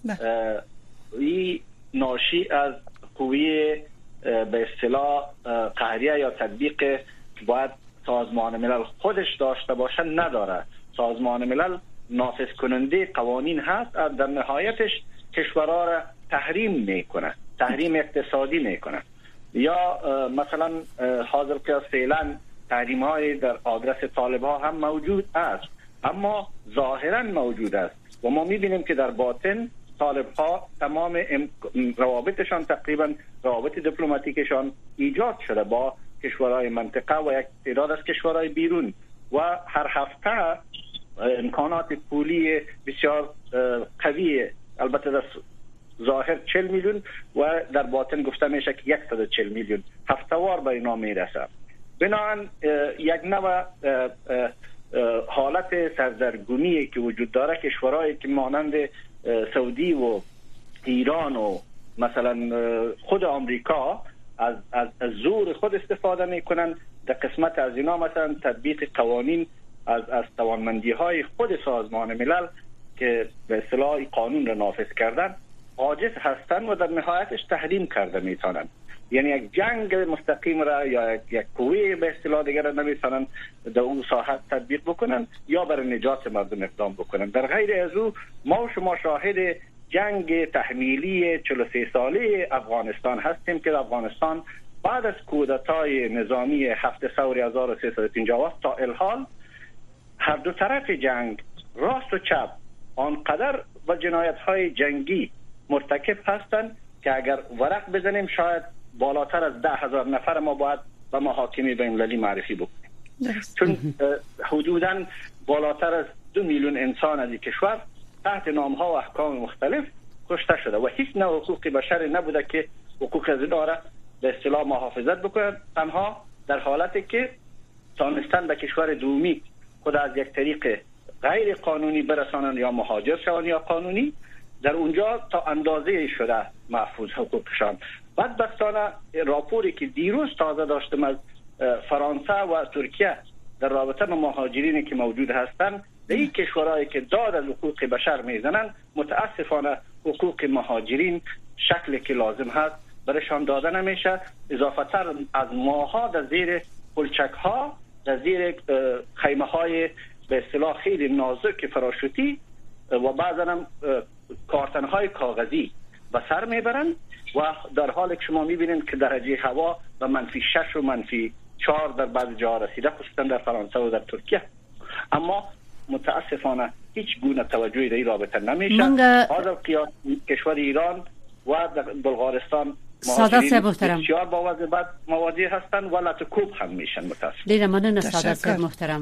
این ناشی از قوی به اصطلاح قهریه یا تطبیق باید سازمان ملل خودش داشته باشه نداره. سازمان ملل نافذ کننده قوانین هست، در نهایتش کشورها را تحریم میکنه، تحریم اقتصادی میکنه. یا مثلا حاضر قیاس فعلا تحریم های در آدرس طالب ها هم موجود است، اما ظاهرا موجود است و ما میبینیم که در باطن طالب ها تمام روابطشان تقریبا روابط دیپلماتیکشان ایجاد شده با کشورهای منطقه و یک تعداد از کشورهای بیرون و هر هفته امکانات پولی بسیار قوی، البته در ظاهر 40 میلیون و در باطن گفته میشه که 140 میلیون هفته‌وار به اینا میرسه. بنابراین یک نوع حالت سردرگمی که وجود داره، کشورهایی که مانند سعودی و ایران و مثلا خود آمریکا از زور خود استفاده میکنن. در قسمت از اینا مثلا تطبیق قوانین از توانمندی های خود سازمان ملل که به اصطلاح قانون را نافذ کردن عاجز هستن و در نهایتش تحریم کرده میتونن. یعنی یک جنگ مستقیم را یا یک قوه به اصطلاح دیگر را نمیتونن در اون ساحت تطبیق بکنن یا برای نجات مردم اقدام بکنن. در غیر از او ما و شما شاهد جنگ تحمیلی 43 ساله افغانستان هستیم که افغانستان بعد از کودتای نظامی 7 ثور 1350 تا الحال هر دو طرف جنگ راست و چپ آنقدر و جنایت‌های جنگی مرتکب هستند که اگر ورق بزنیم شاید بالاتر از 10,000 نفر ما باید به محاکم بین‌المللی معرفی بکنیم، چون حدوداً بالاتر از 2 میلیون انسان از این کشور تحت نام‌ها و احکام مختلف کشته شده و هیچ نوع حقوق بشری نبوده که حقوق از اینا را به اصطلاح محافظت بکنند، تنها در حالتی که تانستن به کشور دومی خود از یک طریق غیر قانونی برسانند یا مهاجر شوند یا قانونی، در اونجا تا اندازه شده محفوظ حقوقشان. بدبختانه راپوری که دیروز تازه داشتم از فرانسه و ترکیه در رابطه با مهاجرینی که موجود هستند در این کشورهایی که داد از حقوق بشر میزنند، متاسفانه حقوق مهاجرین شکلی که لازم هست برشان داده نمیشه، اضافه تر از ماها در زیر پلچک ها، در زیر خیمه های به اصطلاح خیلی نازک فراشوتی و بعضا هم کارتن های کاغذی به سر میبرن و در حالی که شما میبینید که درجه هوا به -6 و -4 در بعض جاها رسیده، خصوصا در فرانسه و در ترکیه، اما متاسفانه هیچ گونه توجهی در این رابطه نمیشه. حاضر قیاس کشور ایران و بلغارستان سادات محترم بسیار با وضع بد مواجه هستند و لاتکوب هم میشن متاسفانه. ډیره مننه سادات محترم.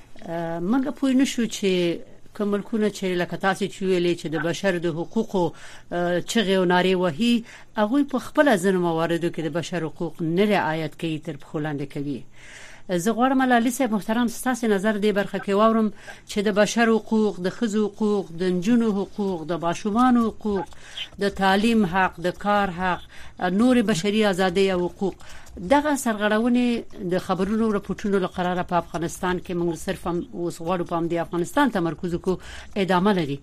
منګه پوه نشو چې کوملکونه چې لکه تاسو چې ویلې چې د بشر د حقوقو چغې او نارې وهي هغه په خپل ځینو مواردو کې د بشر حقوق نه رعایت کوي تر خلاند کوي. زه غواړم لالی صاحب محترم ستاسو نظر دی برخه کې واورم چې د بشر حقوق، د ښځو حقوق، د نجونو حقوق، د ماشومان حقوق، د تعلیم حق، د کار حق، نور بشري ازادي او حقوق دغه سرغړونې د خبرونو راپورټونو لپاره په افغانستان کې موږ صرف اوس غواړو په دې افغانستان تمرکز وکړو ادامه لري.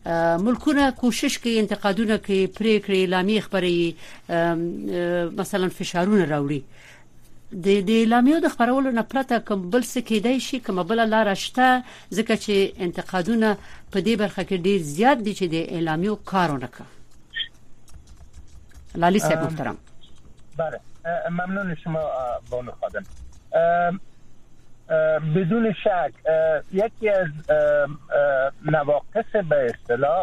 ملکونه کوشش کوي انتقادونه کوي، پریکړې اعلامیه خبري مثلا فشارونه راوړي. د اعلامیو د خبرولو نه پرته کوم بل څه کېدای شي، کوم بل لار شته، ځکه چې انتقادونه په دې برخه کې ډیر زیات دي چې د اعلامیو کارونه کوي. لالی صاحب محترم. بله ممنون شما بانو خادم. بدون شک یکی از نواقص به اصطلاح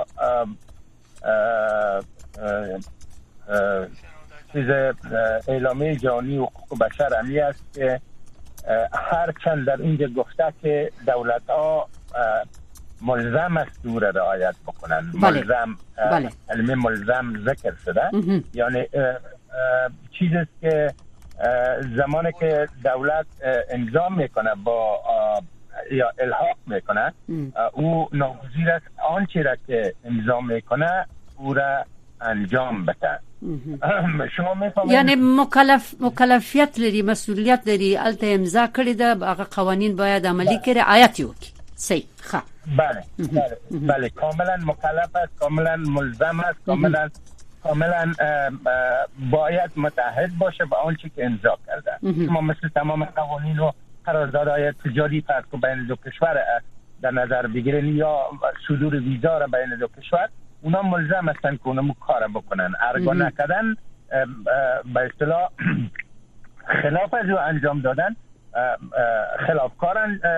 چیز اعلامیه جهانی حقوق بشر همی است که هر چند در اینجا گفته که دولت ها ملزم است او را رعایت بکنن. ملزم کلمه ملزم ذکر شده، یعنی چیزی است که زمانی که دولت امضا میکنه با یا الحاق میکنه او ناگزیر است آنچه را که امضا میکنه او را انجام بده. شما میفهمید یعنی مکلفیت لري، مسئولیت لري، الته امضا کړی ده، هغه قوانین باید عملی کړي، رعایت وکړي. صحیح. ښه. بله کاملا مکلف است، کاملا ملزم است، کاملا باید متعهد باشه به آنچه که امضا کرده. شما مثل تمام قوانین و قراردادهای تجاری فرق بین دو کشور در نظر بگیرین یا صدور ویزا را بین دو کشور، اونا ملزم هستن که اونا کار بکنن. ارگا نکردن به اصطلاح خلاف از او انجام دادن خلافکارن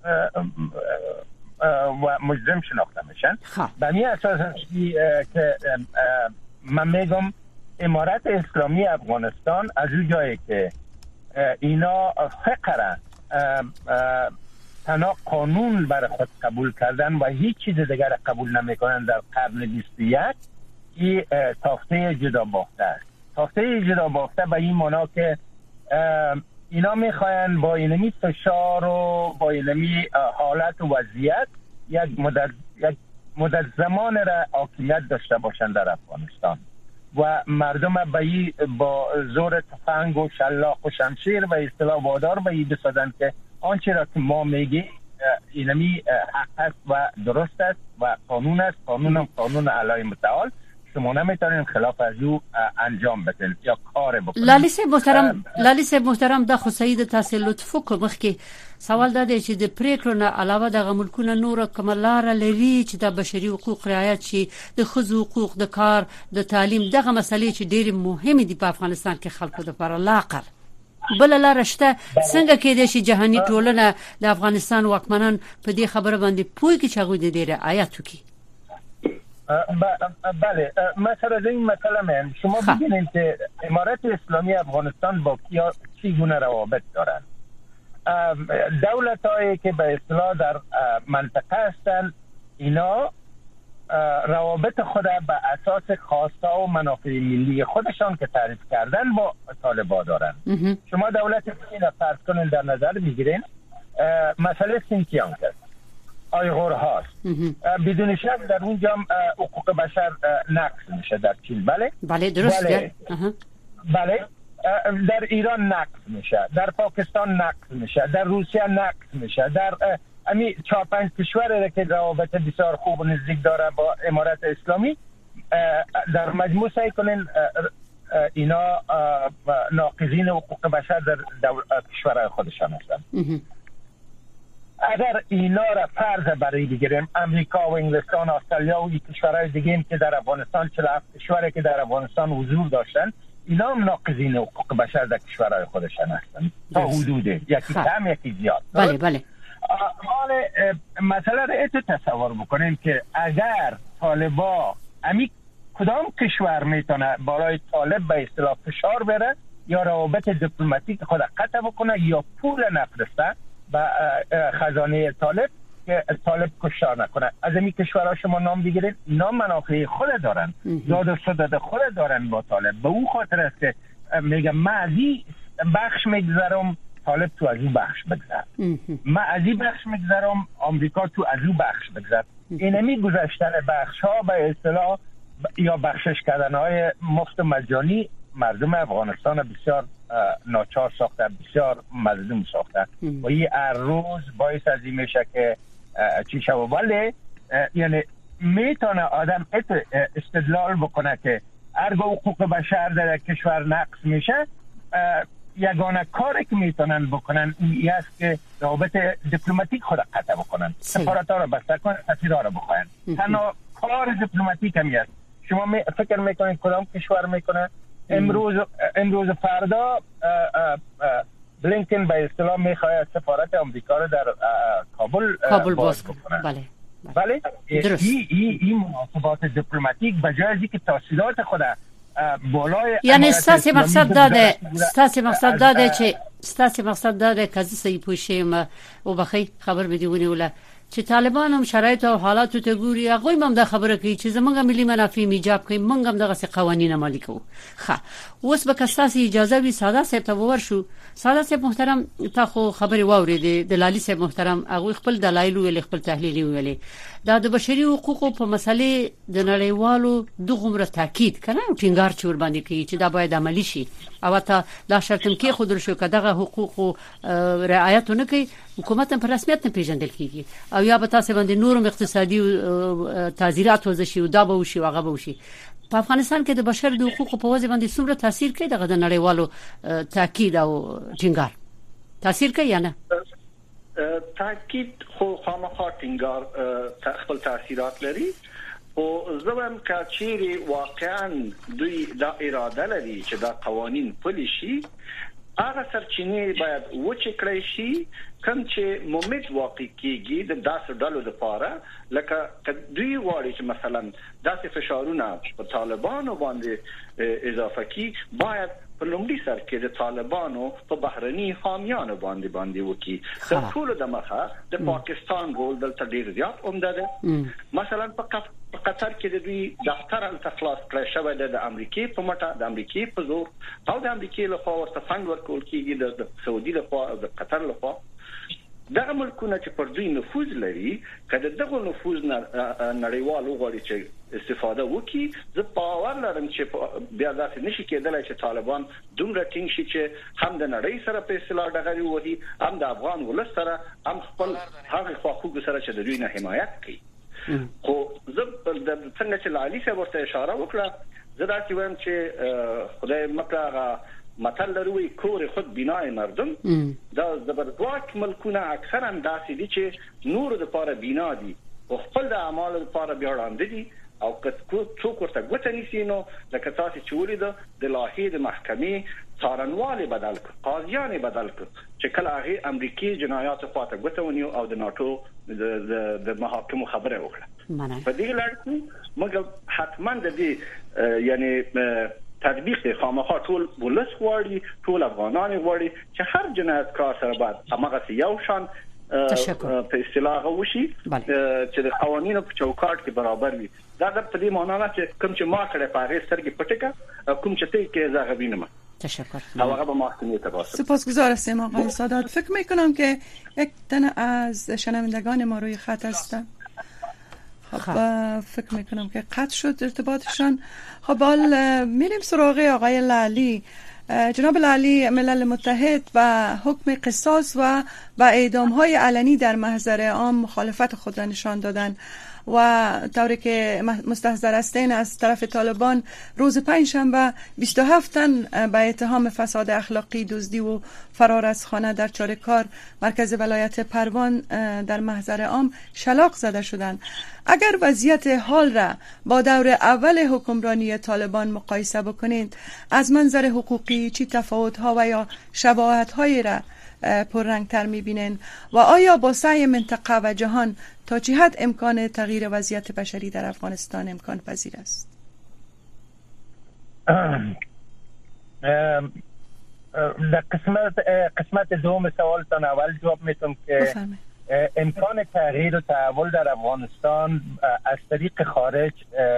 و مجرم شناخته میشن. به این اساس که من میگم امارت اسلامی افغانستان از اون جایی که اینا فقره تنها قانون برای خود قبول کردن و هیچ چیز دیگر قبول نمیکنن در قرن 21، این تافته جدا بافته است. تافته جدا بافته به این معنا که اینا میخواین با اینمی فشار و با اینمی حالت و وضعیت یک مدت زمان را حاکمیت داشته باشند در افغانستان و مردم با زور تفنگ و شلاق و شمشیر و اصطلاح وادار به این بسازند که آنچه را که ما میگی اینمی حق است و درست است و قانون است، قانون علی متعال. شما نمیتونین خلاف از او انجام بدین یا کار بکنین. لالی صاحب محترم دا خو سید تاسو لطف وکړه مخکې سوال دا دی چې د پریکړو نه علاوه د ملکونو نور کوم لار لري چې د بشري حقوق رعایت شي، د ښځو حقوق، د کار، د تعلیم، دغه مسلې چې ډېر مهمه دي په افغانستان کې خلکو لپاره لاقر بل لار شته. څنګه کېدای شي جهاني ټولنه د افغانستان واکمنان په دې خبره باندې پوي کې چې هغه د دې رعایت وکړي؟ بله، مثلا این مسئله من شما ببینید که امارت اسلامی افغانستان با کیا چگونه روابط دارند. دولت‌هایی که به اصطلاح در منطقه هستند اینا روابط خود به اساس خواسته و منافع ملی خودشان که تعریف کردن با طالبان دارند. شما دولت چین فرض کنین در نظر میگیرین، مسئله سینکیانگ است، آیغور هاست، بدون شک در اونجا حقوق بشر نقض میشه در چین. بله درسته. بله در ایران نقض میشه، در پاکستان نقض میشه، در روسیه نقض میشه، در امی 4-5 کشوری که روابط بسیار خوب و نزدیک داره با امارت اسلامی در مجموع سعی کنین اینا ناقضین حقوق بشر در کشورهای خودشان هستند. اگر اینا را فرض برای بگیریم، امریکا و انگلستان، استرالیا و کشورهای دیگه که در افغانستان 47 کشوری که در افغانستان حضور داشتن، اینا هم ناقضین حقوق بشر در کشورهای خودشان هستند تا حدوده، یکی کم یکی زیاد. بله. حال مسئله را ایتو تصور بکنیم که اگر طالبا امی کدام کشور میتونه برای طالب به اصطلاح فشار بره یا روابط دیپلماتیک خود قطع بکنه یا پول نفرسته به خزانه طالب که طالب کشتار نکنه. از این کشورها شما نام بگیرید، اینا منافع خود دارن، داد و ستد خود دارن با طالب. به اون خاطر است که میگم من از این بخش میگذارم، طالب تو از اون بخش بگذار، من از این بخش میگذارم، آمریکا تو از اون بخش بگذار. اینمی گذاشتن بخش ها به اصطلاح یا بخشش کردن های مفت مجانی مردم افغانستان بسیار ناچار ساخته، بسیار مظلوم ساخته و این هر روز باعث از این میشه که چی شو. ولی یعنی میتونه آدم استدلال بکنه که ارگو حقوق بشر در کشور نقض میشه، یگانه کاری که میتونن بکنن این است که روابط دیپلماتیک خود قطع بکنن، سفارت‌ها رو بسته کنن، سفیرها رو بخواین. تنها کار دیپلماتیک هم است. شما فکر میکنید کدام کشور میکنه؟ امروز فردا بلینکن به اصطلاح میخواد سفارت آمریکا رو در کابل باز کنه. بله این مناسبات دیپلماتیک به جای از اینکه تحصیلات خود بالای، یعنی ستاسو مقصد داده که زی پوشیم او بخی خبر بدیونی ولا چې طالبان هم شرایط او حالات ته ګوري، هغه هم د خبره کوي چې زمونږ ملي منافع ایجاب کوي، مونږ هم دغه قوانين عملي کوو. اوس به کساسي اجازه وي ساده صاحب ته ورشو. ساده صاحب محترم، تا خو خبري واورېدې د لالي صاحب محترم، هغه خپل دلایل ویل، خپل تحلیل ویل. دا د بشري حقوقو په مسلې د نړیوالو دغه تاکید کنه او ټینګار چور باندې کوي چې دا باید عملی شي، او ته دا شرط کې خود شو کداغه حقوق رعایت نه کوي، حکومت په رسمیت نه پیژندل کیږي، او یا به تاسو باندې نورم اقتصادي تعزیرات وزشي او دا به وشي هغه به وشي. په افغانستان کې د بشر د حقوقو په وځ باندې څومره تاثیر کوي دغه د نړیوالو تاکید او ټینګار تاثیر کوي یا نه؟ تاکید خو خامخا ټینګار خپل تاثیرات لري، او زموږ کچيري واقعا دوی دا اراده لري چې دا قوانين پلي شي، هغه سرچینې باید وچې کړی شي کوم چې مومت واقع کیږي د داسې ډلو لپاره، لکه دوی غواړي چې مثلا داسې فشارونه په طالبانو باندې اضافه کی، باید په لومړي سر کې د طالبانو په بهرني حامیانو باندې وکي. د ټول د مخه د پاکستان رول دلته ډیر زیات عمده ده. مثلا په قطر کې د دوی دفتر التخلاص کړی شوی د امریکای په مټه، د امریکای په زور، او د امریکای له خوا ورته فند ورکول کیږي د سعودي له خوا او د قطر له خوا. دغه ملکونه چې پر دوی نفوذ لري، کله دغه نفوذ نړیوال وغواړي چې استفاده وکړي، زه باور لرم چې بیا داسې نشي کېدلی چې طالبان دومره ټینګ شي چې هم د نړۍ سره په اصطلاح ډغري وهي، هم د افغان ولس سره، هم خپل هغه خواخوږو سره چې د دوی نه حمایت کوي. خو زه د څنګه چې لالي صاحب ورته اشاره وکړه زه دا چې وایم چې خدای مکه متل لري کور خود بنای مردم دا زبردواک ملکونه اکثرا داسې دي چې نور د پاره بنا دي او خپل د اعمال لپاره بیا وړاندې دي او که څوک ورته ګوته نیسي نو لکه تاسو چې ولید د لاهي د محکمې څارنوال بدل کړ قاضیان بدل کړ چې کله هغه امریکایي جنایات خواته ګوته ونیو او د ناتو د محاکمو خبره وکړه په دې لړ کې موږ حتما د دې یعنی تطبیق خامخا ټول ولس غواړي ټول افغانان غواړي چې هر جنایتکار سره باید هغه یو شان په اصطلاح وشي چې د قوانینو په چوکاټ کې برابر وي دا د دې معنی نه چې کوم چې ما کړه په هغه سترګې پټکه کوم چې ته کې زغ وینم. تشکر. هغه به محکمه ته واسه. سپاسگزار هستم آقای سادات. فکر میکنم که یک تن از شنوندگان ما روی خط هستن. خب فکر میکنم که قطع شد ارتباطشان. خب حالا میریم سراغ آقای لالی. جناب لالی، ملل متحد و حکم قصاص و اعدام‌های علنی در محضر عام مخالفت خود را نشان دادند و طوری که مستحضر هستین از طرف طالبان روز پنجشنبه 27 تن به اتهام فساد اخلاقی، دزدی و فرار از خانه در چاره‌کار مرکز ولایت پروان در محضر عام شلاق زده شدند. اگر وضعیت حال را با دور اول حکمرانی طالبان مقایسه بکنید، از منظر حقوقی چی تفاوت‌ها و یا شباهت‌هایی را پررنگتر می‌بینین و آیا با سعی منطقه و جهان تا چه حد امکان تغییر وضعیت بشری در افغانستان امکان پذیر است؟ در قسمت دوم سوالتان اول جواب میتونم که امکان تغییر و تحول در افغانستان از طریق خارج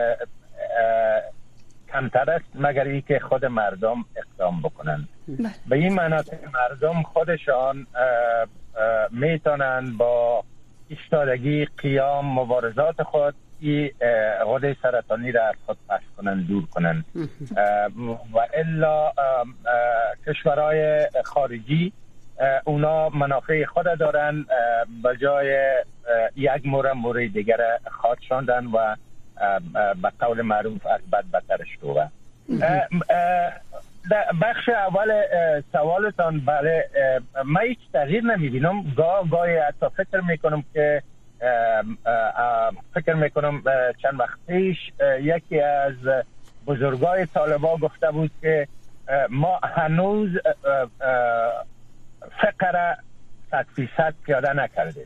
کمتر است مگر اینکه خود مردم اقدام بکنند. به این معنی که مردم خودشان میتونن با ایستادگی، قیام، مبارزات خود این غده سرطانی را از خود پس کنن، دور کنن و الا کشورهای خارجی اونا منافع خود دارن به جای یک مورد دیگر خواهد شاندن و به قول معروف از بد بدترش رو. بخش اول سوالتان بله، من هیچ تغییر نمیبینم. گاهی حتی فکر میکنم چند وقت پیش یکی از بزرگای طالبان گفته بود که ما هنوز فقر 100% پیاده نکردیم.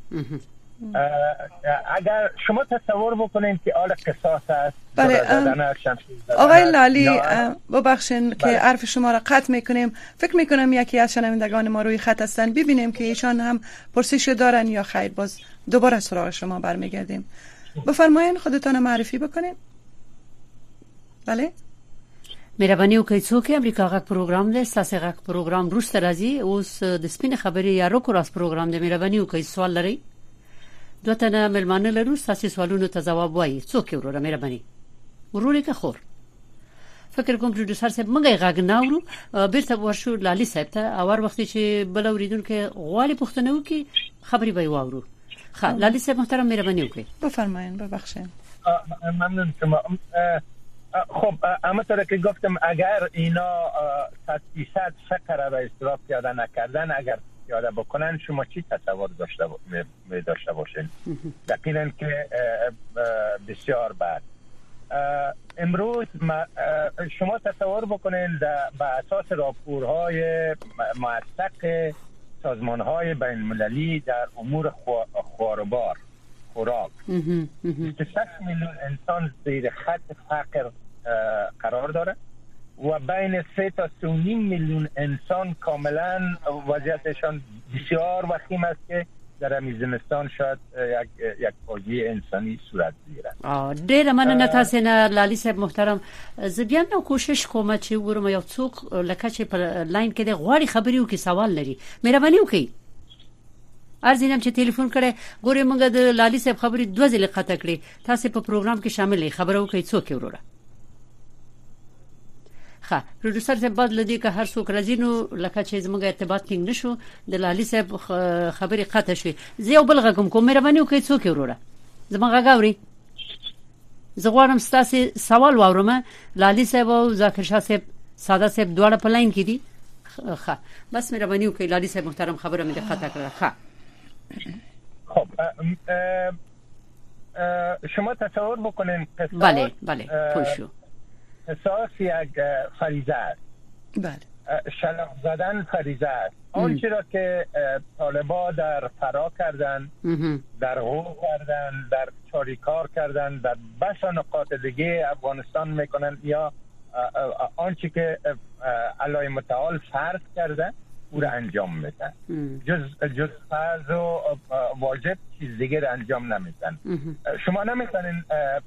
اگر شما تصور بکنید که آل قصاص است، بله آقای لالی ببخشین که حرف شما را قطع میکنیم. فکر میکنم یکی از شنوندگان ما روی خط هستن، ببینیم که ایشان هم پرسش دارن یا خیر. باز دوباره سراغ شما برمیگردیم. بفرمایید خودتان معرفی بکنید. بله مهرباني وکړئ څوک امریکا غږ پروګرام دی، ستاسو غږ پروګرام روسته راځي. اوس د سپین خبرې یا روکوراس پروګرام دی. مهرباني وکړئ سوال لرئ، دوه تنه ملمانه لرو، ستاسو سوالونو ته ځواب وایي. څوک وروره مهرباني وروري که خور. فکر کوم پروډوسر صاحب موږ غږ ناورو، بیرته ورشو لالي صاحب ته اور وخت چې بل اوریدونکو غواړي پښتنه وکي خبري به واورو. ښه لالي صاحب محترم مهرباني وکړئ. بفرمایید. ببخشید. ممنون شما. خب همونطور که گفتم اگر اینا 100% فقر را اصطلاح پیاده نکردن، اگر پیاده بکنن شما چی تصور داشته باشین؟ یقینا که بسیار بد. امروز شما تصور بکنین به اساس راپورهای موثق سازمانهای بین المللی در امور خوراک 26 میلیون انسان زیر خط فقر قرار داره و بین 3 تا 3.5 میلیون انسان کاملا وضعیتشان بسیار وخیم است که در زمستان شاید یک فاجعه انسانی صورت بگیرد. ډېر مننه تاسو نه لالي صاحب محترم. زه بیا نو کوشش کوم چې وګورم یو څوک لکه چې په لاین کې د غواړي خبري وکي سوال لري. مهرباني وکړئ. ارزینم چې ټلیفون کړي ګورې موږ د لالي صاحب خبري دوه ځله قطع کړې. تاسو په پروګرام کې شامل خبرو کوي څوک وروره. ښه پروډوسر صاحب بعد لدی که هر څوک راځي نو لکه چې زموږ ارتباط ټینګ نشو د لالي صاحب خبري قطع شوې. زه یو بل غږم کوم. مهرباني وکړئ څوک وروره. زما غاوري زغوارم ستاسو سوال واورم. لالي صاحب او ذاکر شاه صاحب ساده صاحب دواړه په لاین کې دي. ښه بس مهرباني وکړئ لالي صاحب محترم خبره مې دقت کړه. ښه خب شما تصور بکنین قصاص بله پوشو قصاص یک فریضه است. بله شلاق زدن فریضه است. آنچه را که طالبا در فرا کردن، در غول کردن، در چاریکار کردن، در بسا نقاط دیگه افغانستان میکنن یا آنچه که الله متعال فرض کرده او را انجام میدن. جز فرض و واجب چیز دیگه را انجام نمیدن. شما نمیتونین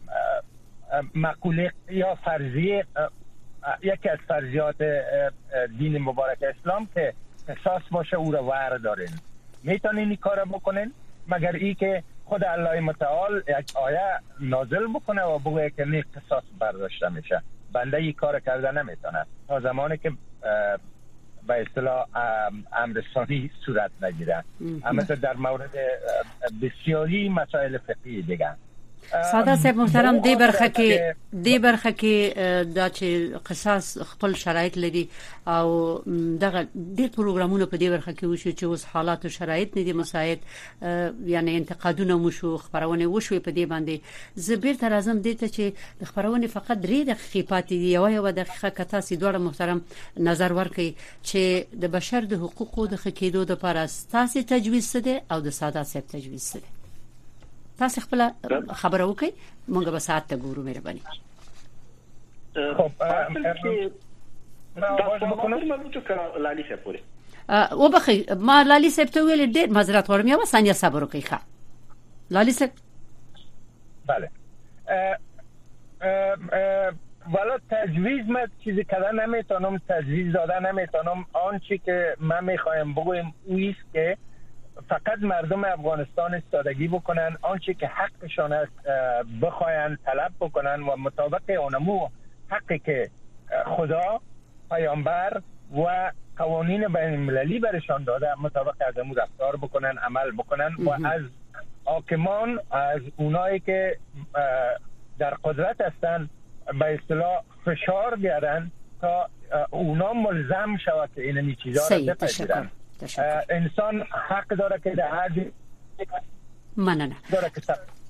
مقوله یا فرضیه یکی از فرضیات دین مبارک اسلام که قصاص باشه او را ور دارین. میتونین این کار بکنین مگر ای که خود الله متعال یک آیه نازل بکنه و بگه که نه قصاص برداشته میشه. بنده این کار کرده نمیتونه تا زمانی که به اصطلاح امر ثانی صورت نگیره. البته در مورد بسیاری مسائل فقهی دیگه. ساده صاحب محترم دی برخه کې دا چې قصاص خپل شرایط لري او دغه د پروګرامونو په دې برخه کې وشو چې اوس حالات او شرایط نه دي مساعد، یعنی انتقادونه مشو خبرونه وشوي په دې باندې. زبیر تر اعظم دې ته چې خبرونه فقط 3 دقیقې پاتې دي یو دقیقه کته سي دوړه محترم نظر ورکړي چې د بشر د حقوقو د خکېدو لپاره تاسو تجویز سده او د ساده صاحب تجویز سده. تاسو خپل خبره وکړئ موږ به ساعت ته ګورو مهرباني. خب لالي صاحب پوره او بخي ما لالي صاحب ته ویل ډېر معذرت غواړم یو ثانیه صبر وکړئ. ښه لالي صاحب بله والا تجویز من چیزی کردن نمیتونم، تجویز دادن نمیتونم. آنچه که من میخوایم بگویم اویست که فقط مردم افغانستان استادگی بکنن، آنچه که حقشان است بخواین طلب بکنن و مطابق اونمو حقی که خدا، پیامبر و قوانین بین المللی برشان داده مطابق از امو رفتار بکنن، عمل بکنن و از حاکمان، از اونایی که در قدرت هستن به اصطلاح فشار بیارن تا اونا ملزم شود که این چیزا رو بپذیرن. انسان حق داره که در هر جای مننه داره که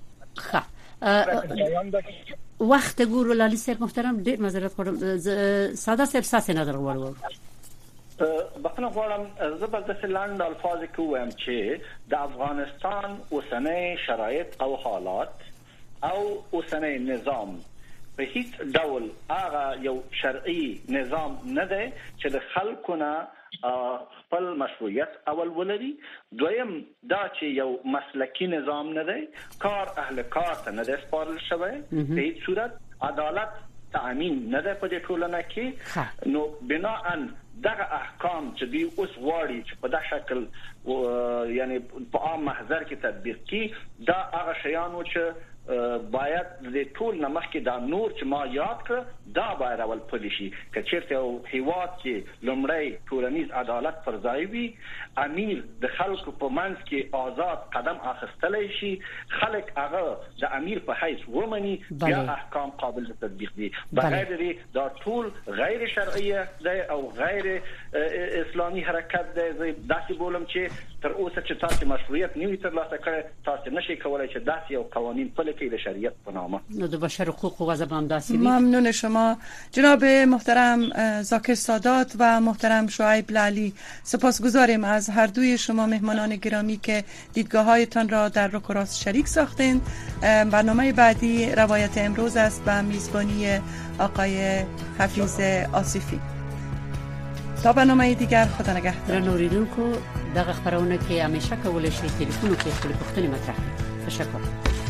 وقت ګورو لالي صاحب محترم ډېر معذرت غواړم. ساده صاحب ساسه نظر غواړم. بخنه غواړم زبردست لاند الفاظ کې وایم چې د افغانستان اوسنۍ شرایط او حالات او اوسنۍ نظام په هیڅ ډول هغه یو شرعي نظام نه دی چې د خلکو نه خپل مشروعیت اول ولري. دویم دا چې یو مسلکی نظام نه دی، کار اهل کار ته نه دی سپارل شوی، په هیڅ صورت عدالت تامین نه دی په دې ټولنه کې. نو بناءً دغه احکام چې دی اوس واړي چې په دغه شکل یعنی په عام محضر کې تطبیق کی، دا هغه شیانو چې باید د ټول نمخ کې دا نور چې ما یاد کړ دا باید اول پلی شي. که چیرته او هیواد کې لومړی ټولنیز عدالت پر ځای وي، امیر د خلکو په منځ کې آزاد قدم اخیستلی شي، خلک هغه د امیر په حیث ومني، بیا احکام قابل تطبیق دي. بغیر دې دا ټول غیر شرعي دی او غیر اسلامي حرکت دی. داسې بولم چې تر اوسه چې تاسو مشروعیت نیوي ترلاسه کړئ، تاسو نشئ کولای چې داسې یو قوانین پلي کړئ د شریعت په نامه. نو د بشر حقوق و غضب هم داسې دي. ممنون شما جناب محترم ذاکر سادات و محترم شعیب لالی. سپاسگزاریم از هر دوی شما مهمانان گرامی که دیدگاه‌هایتان را در رک و راست شریک ساختین. برنامه بعدی روایت امروز است به میزبانی آقای حفیظ آصفی. تا برنامه دیگر خدا نگهدار. نوریدونکو دغه خبرونه کې همیشه کولای شئ ټلیفون کې خپل پوښتنې مطرح کړئ. تشکر.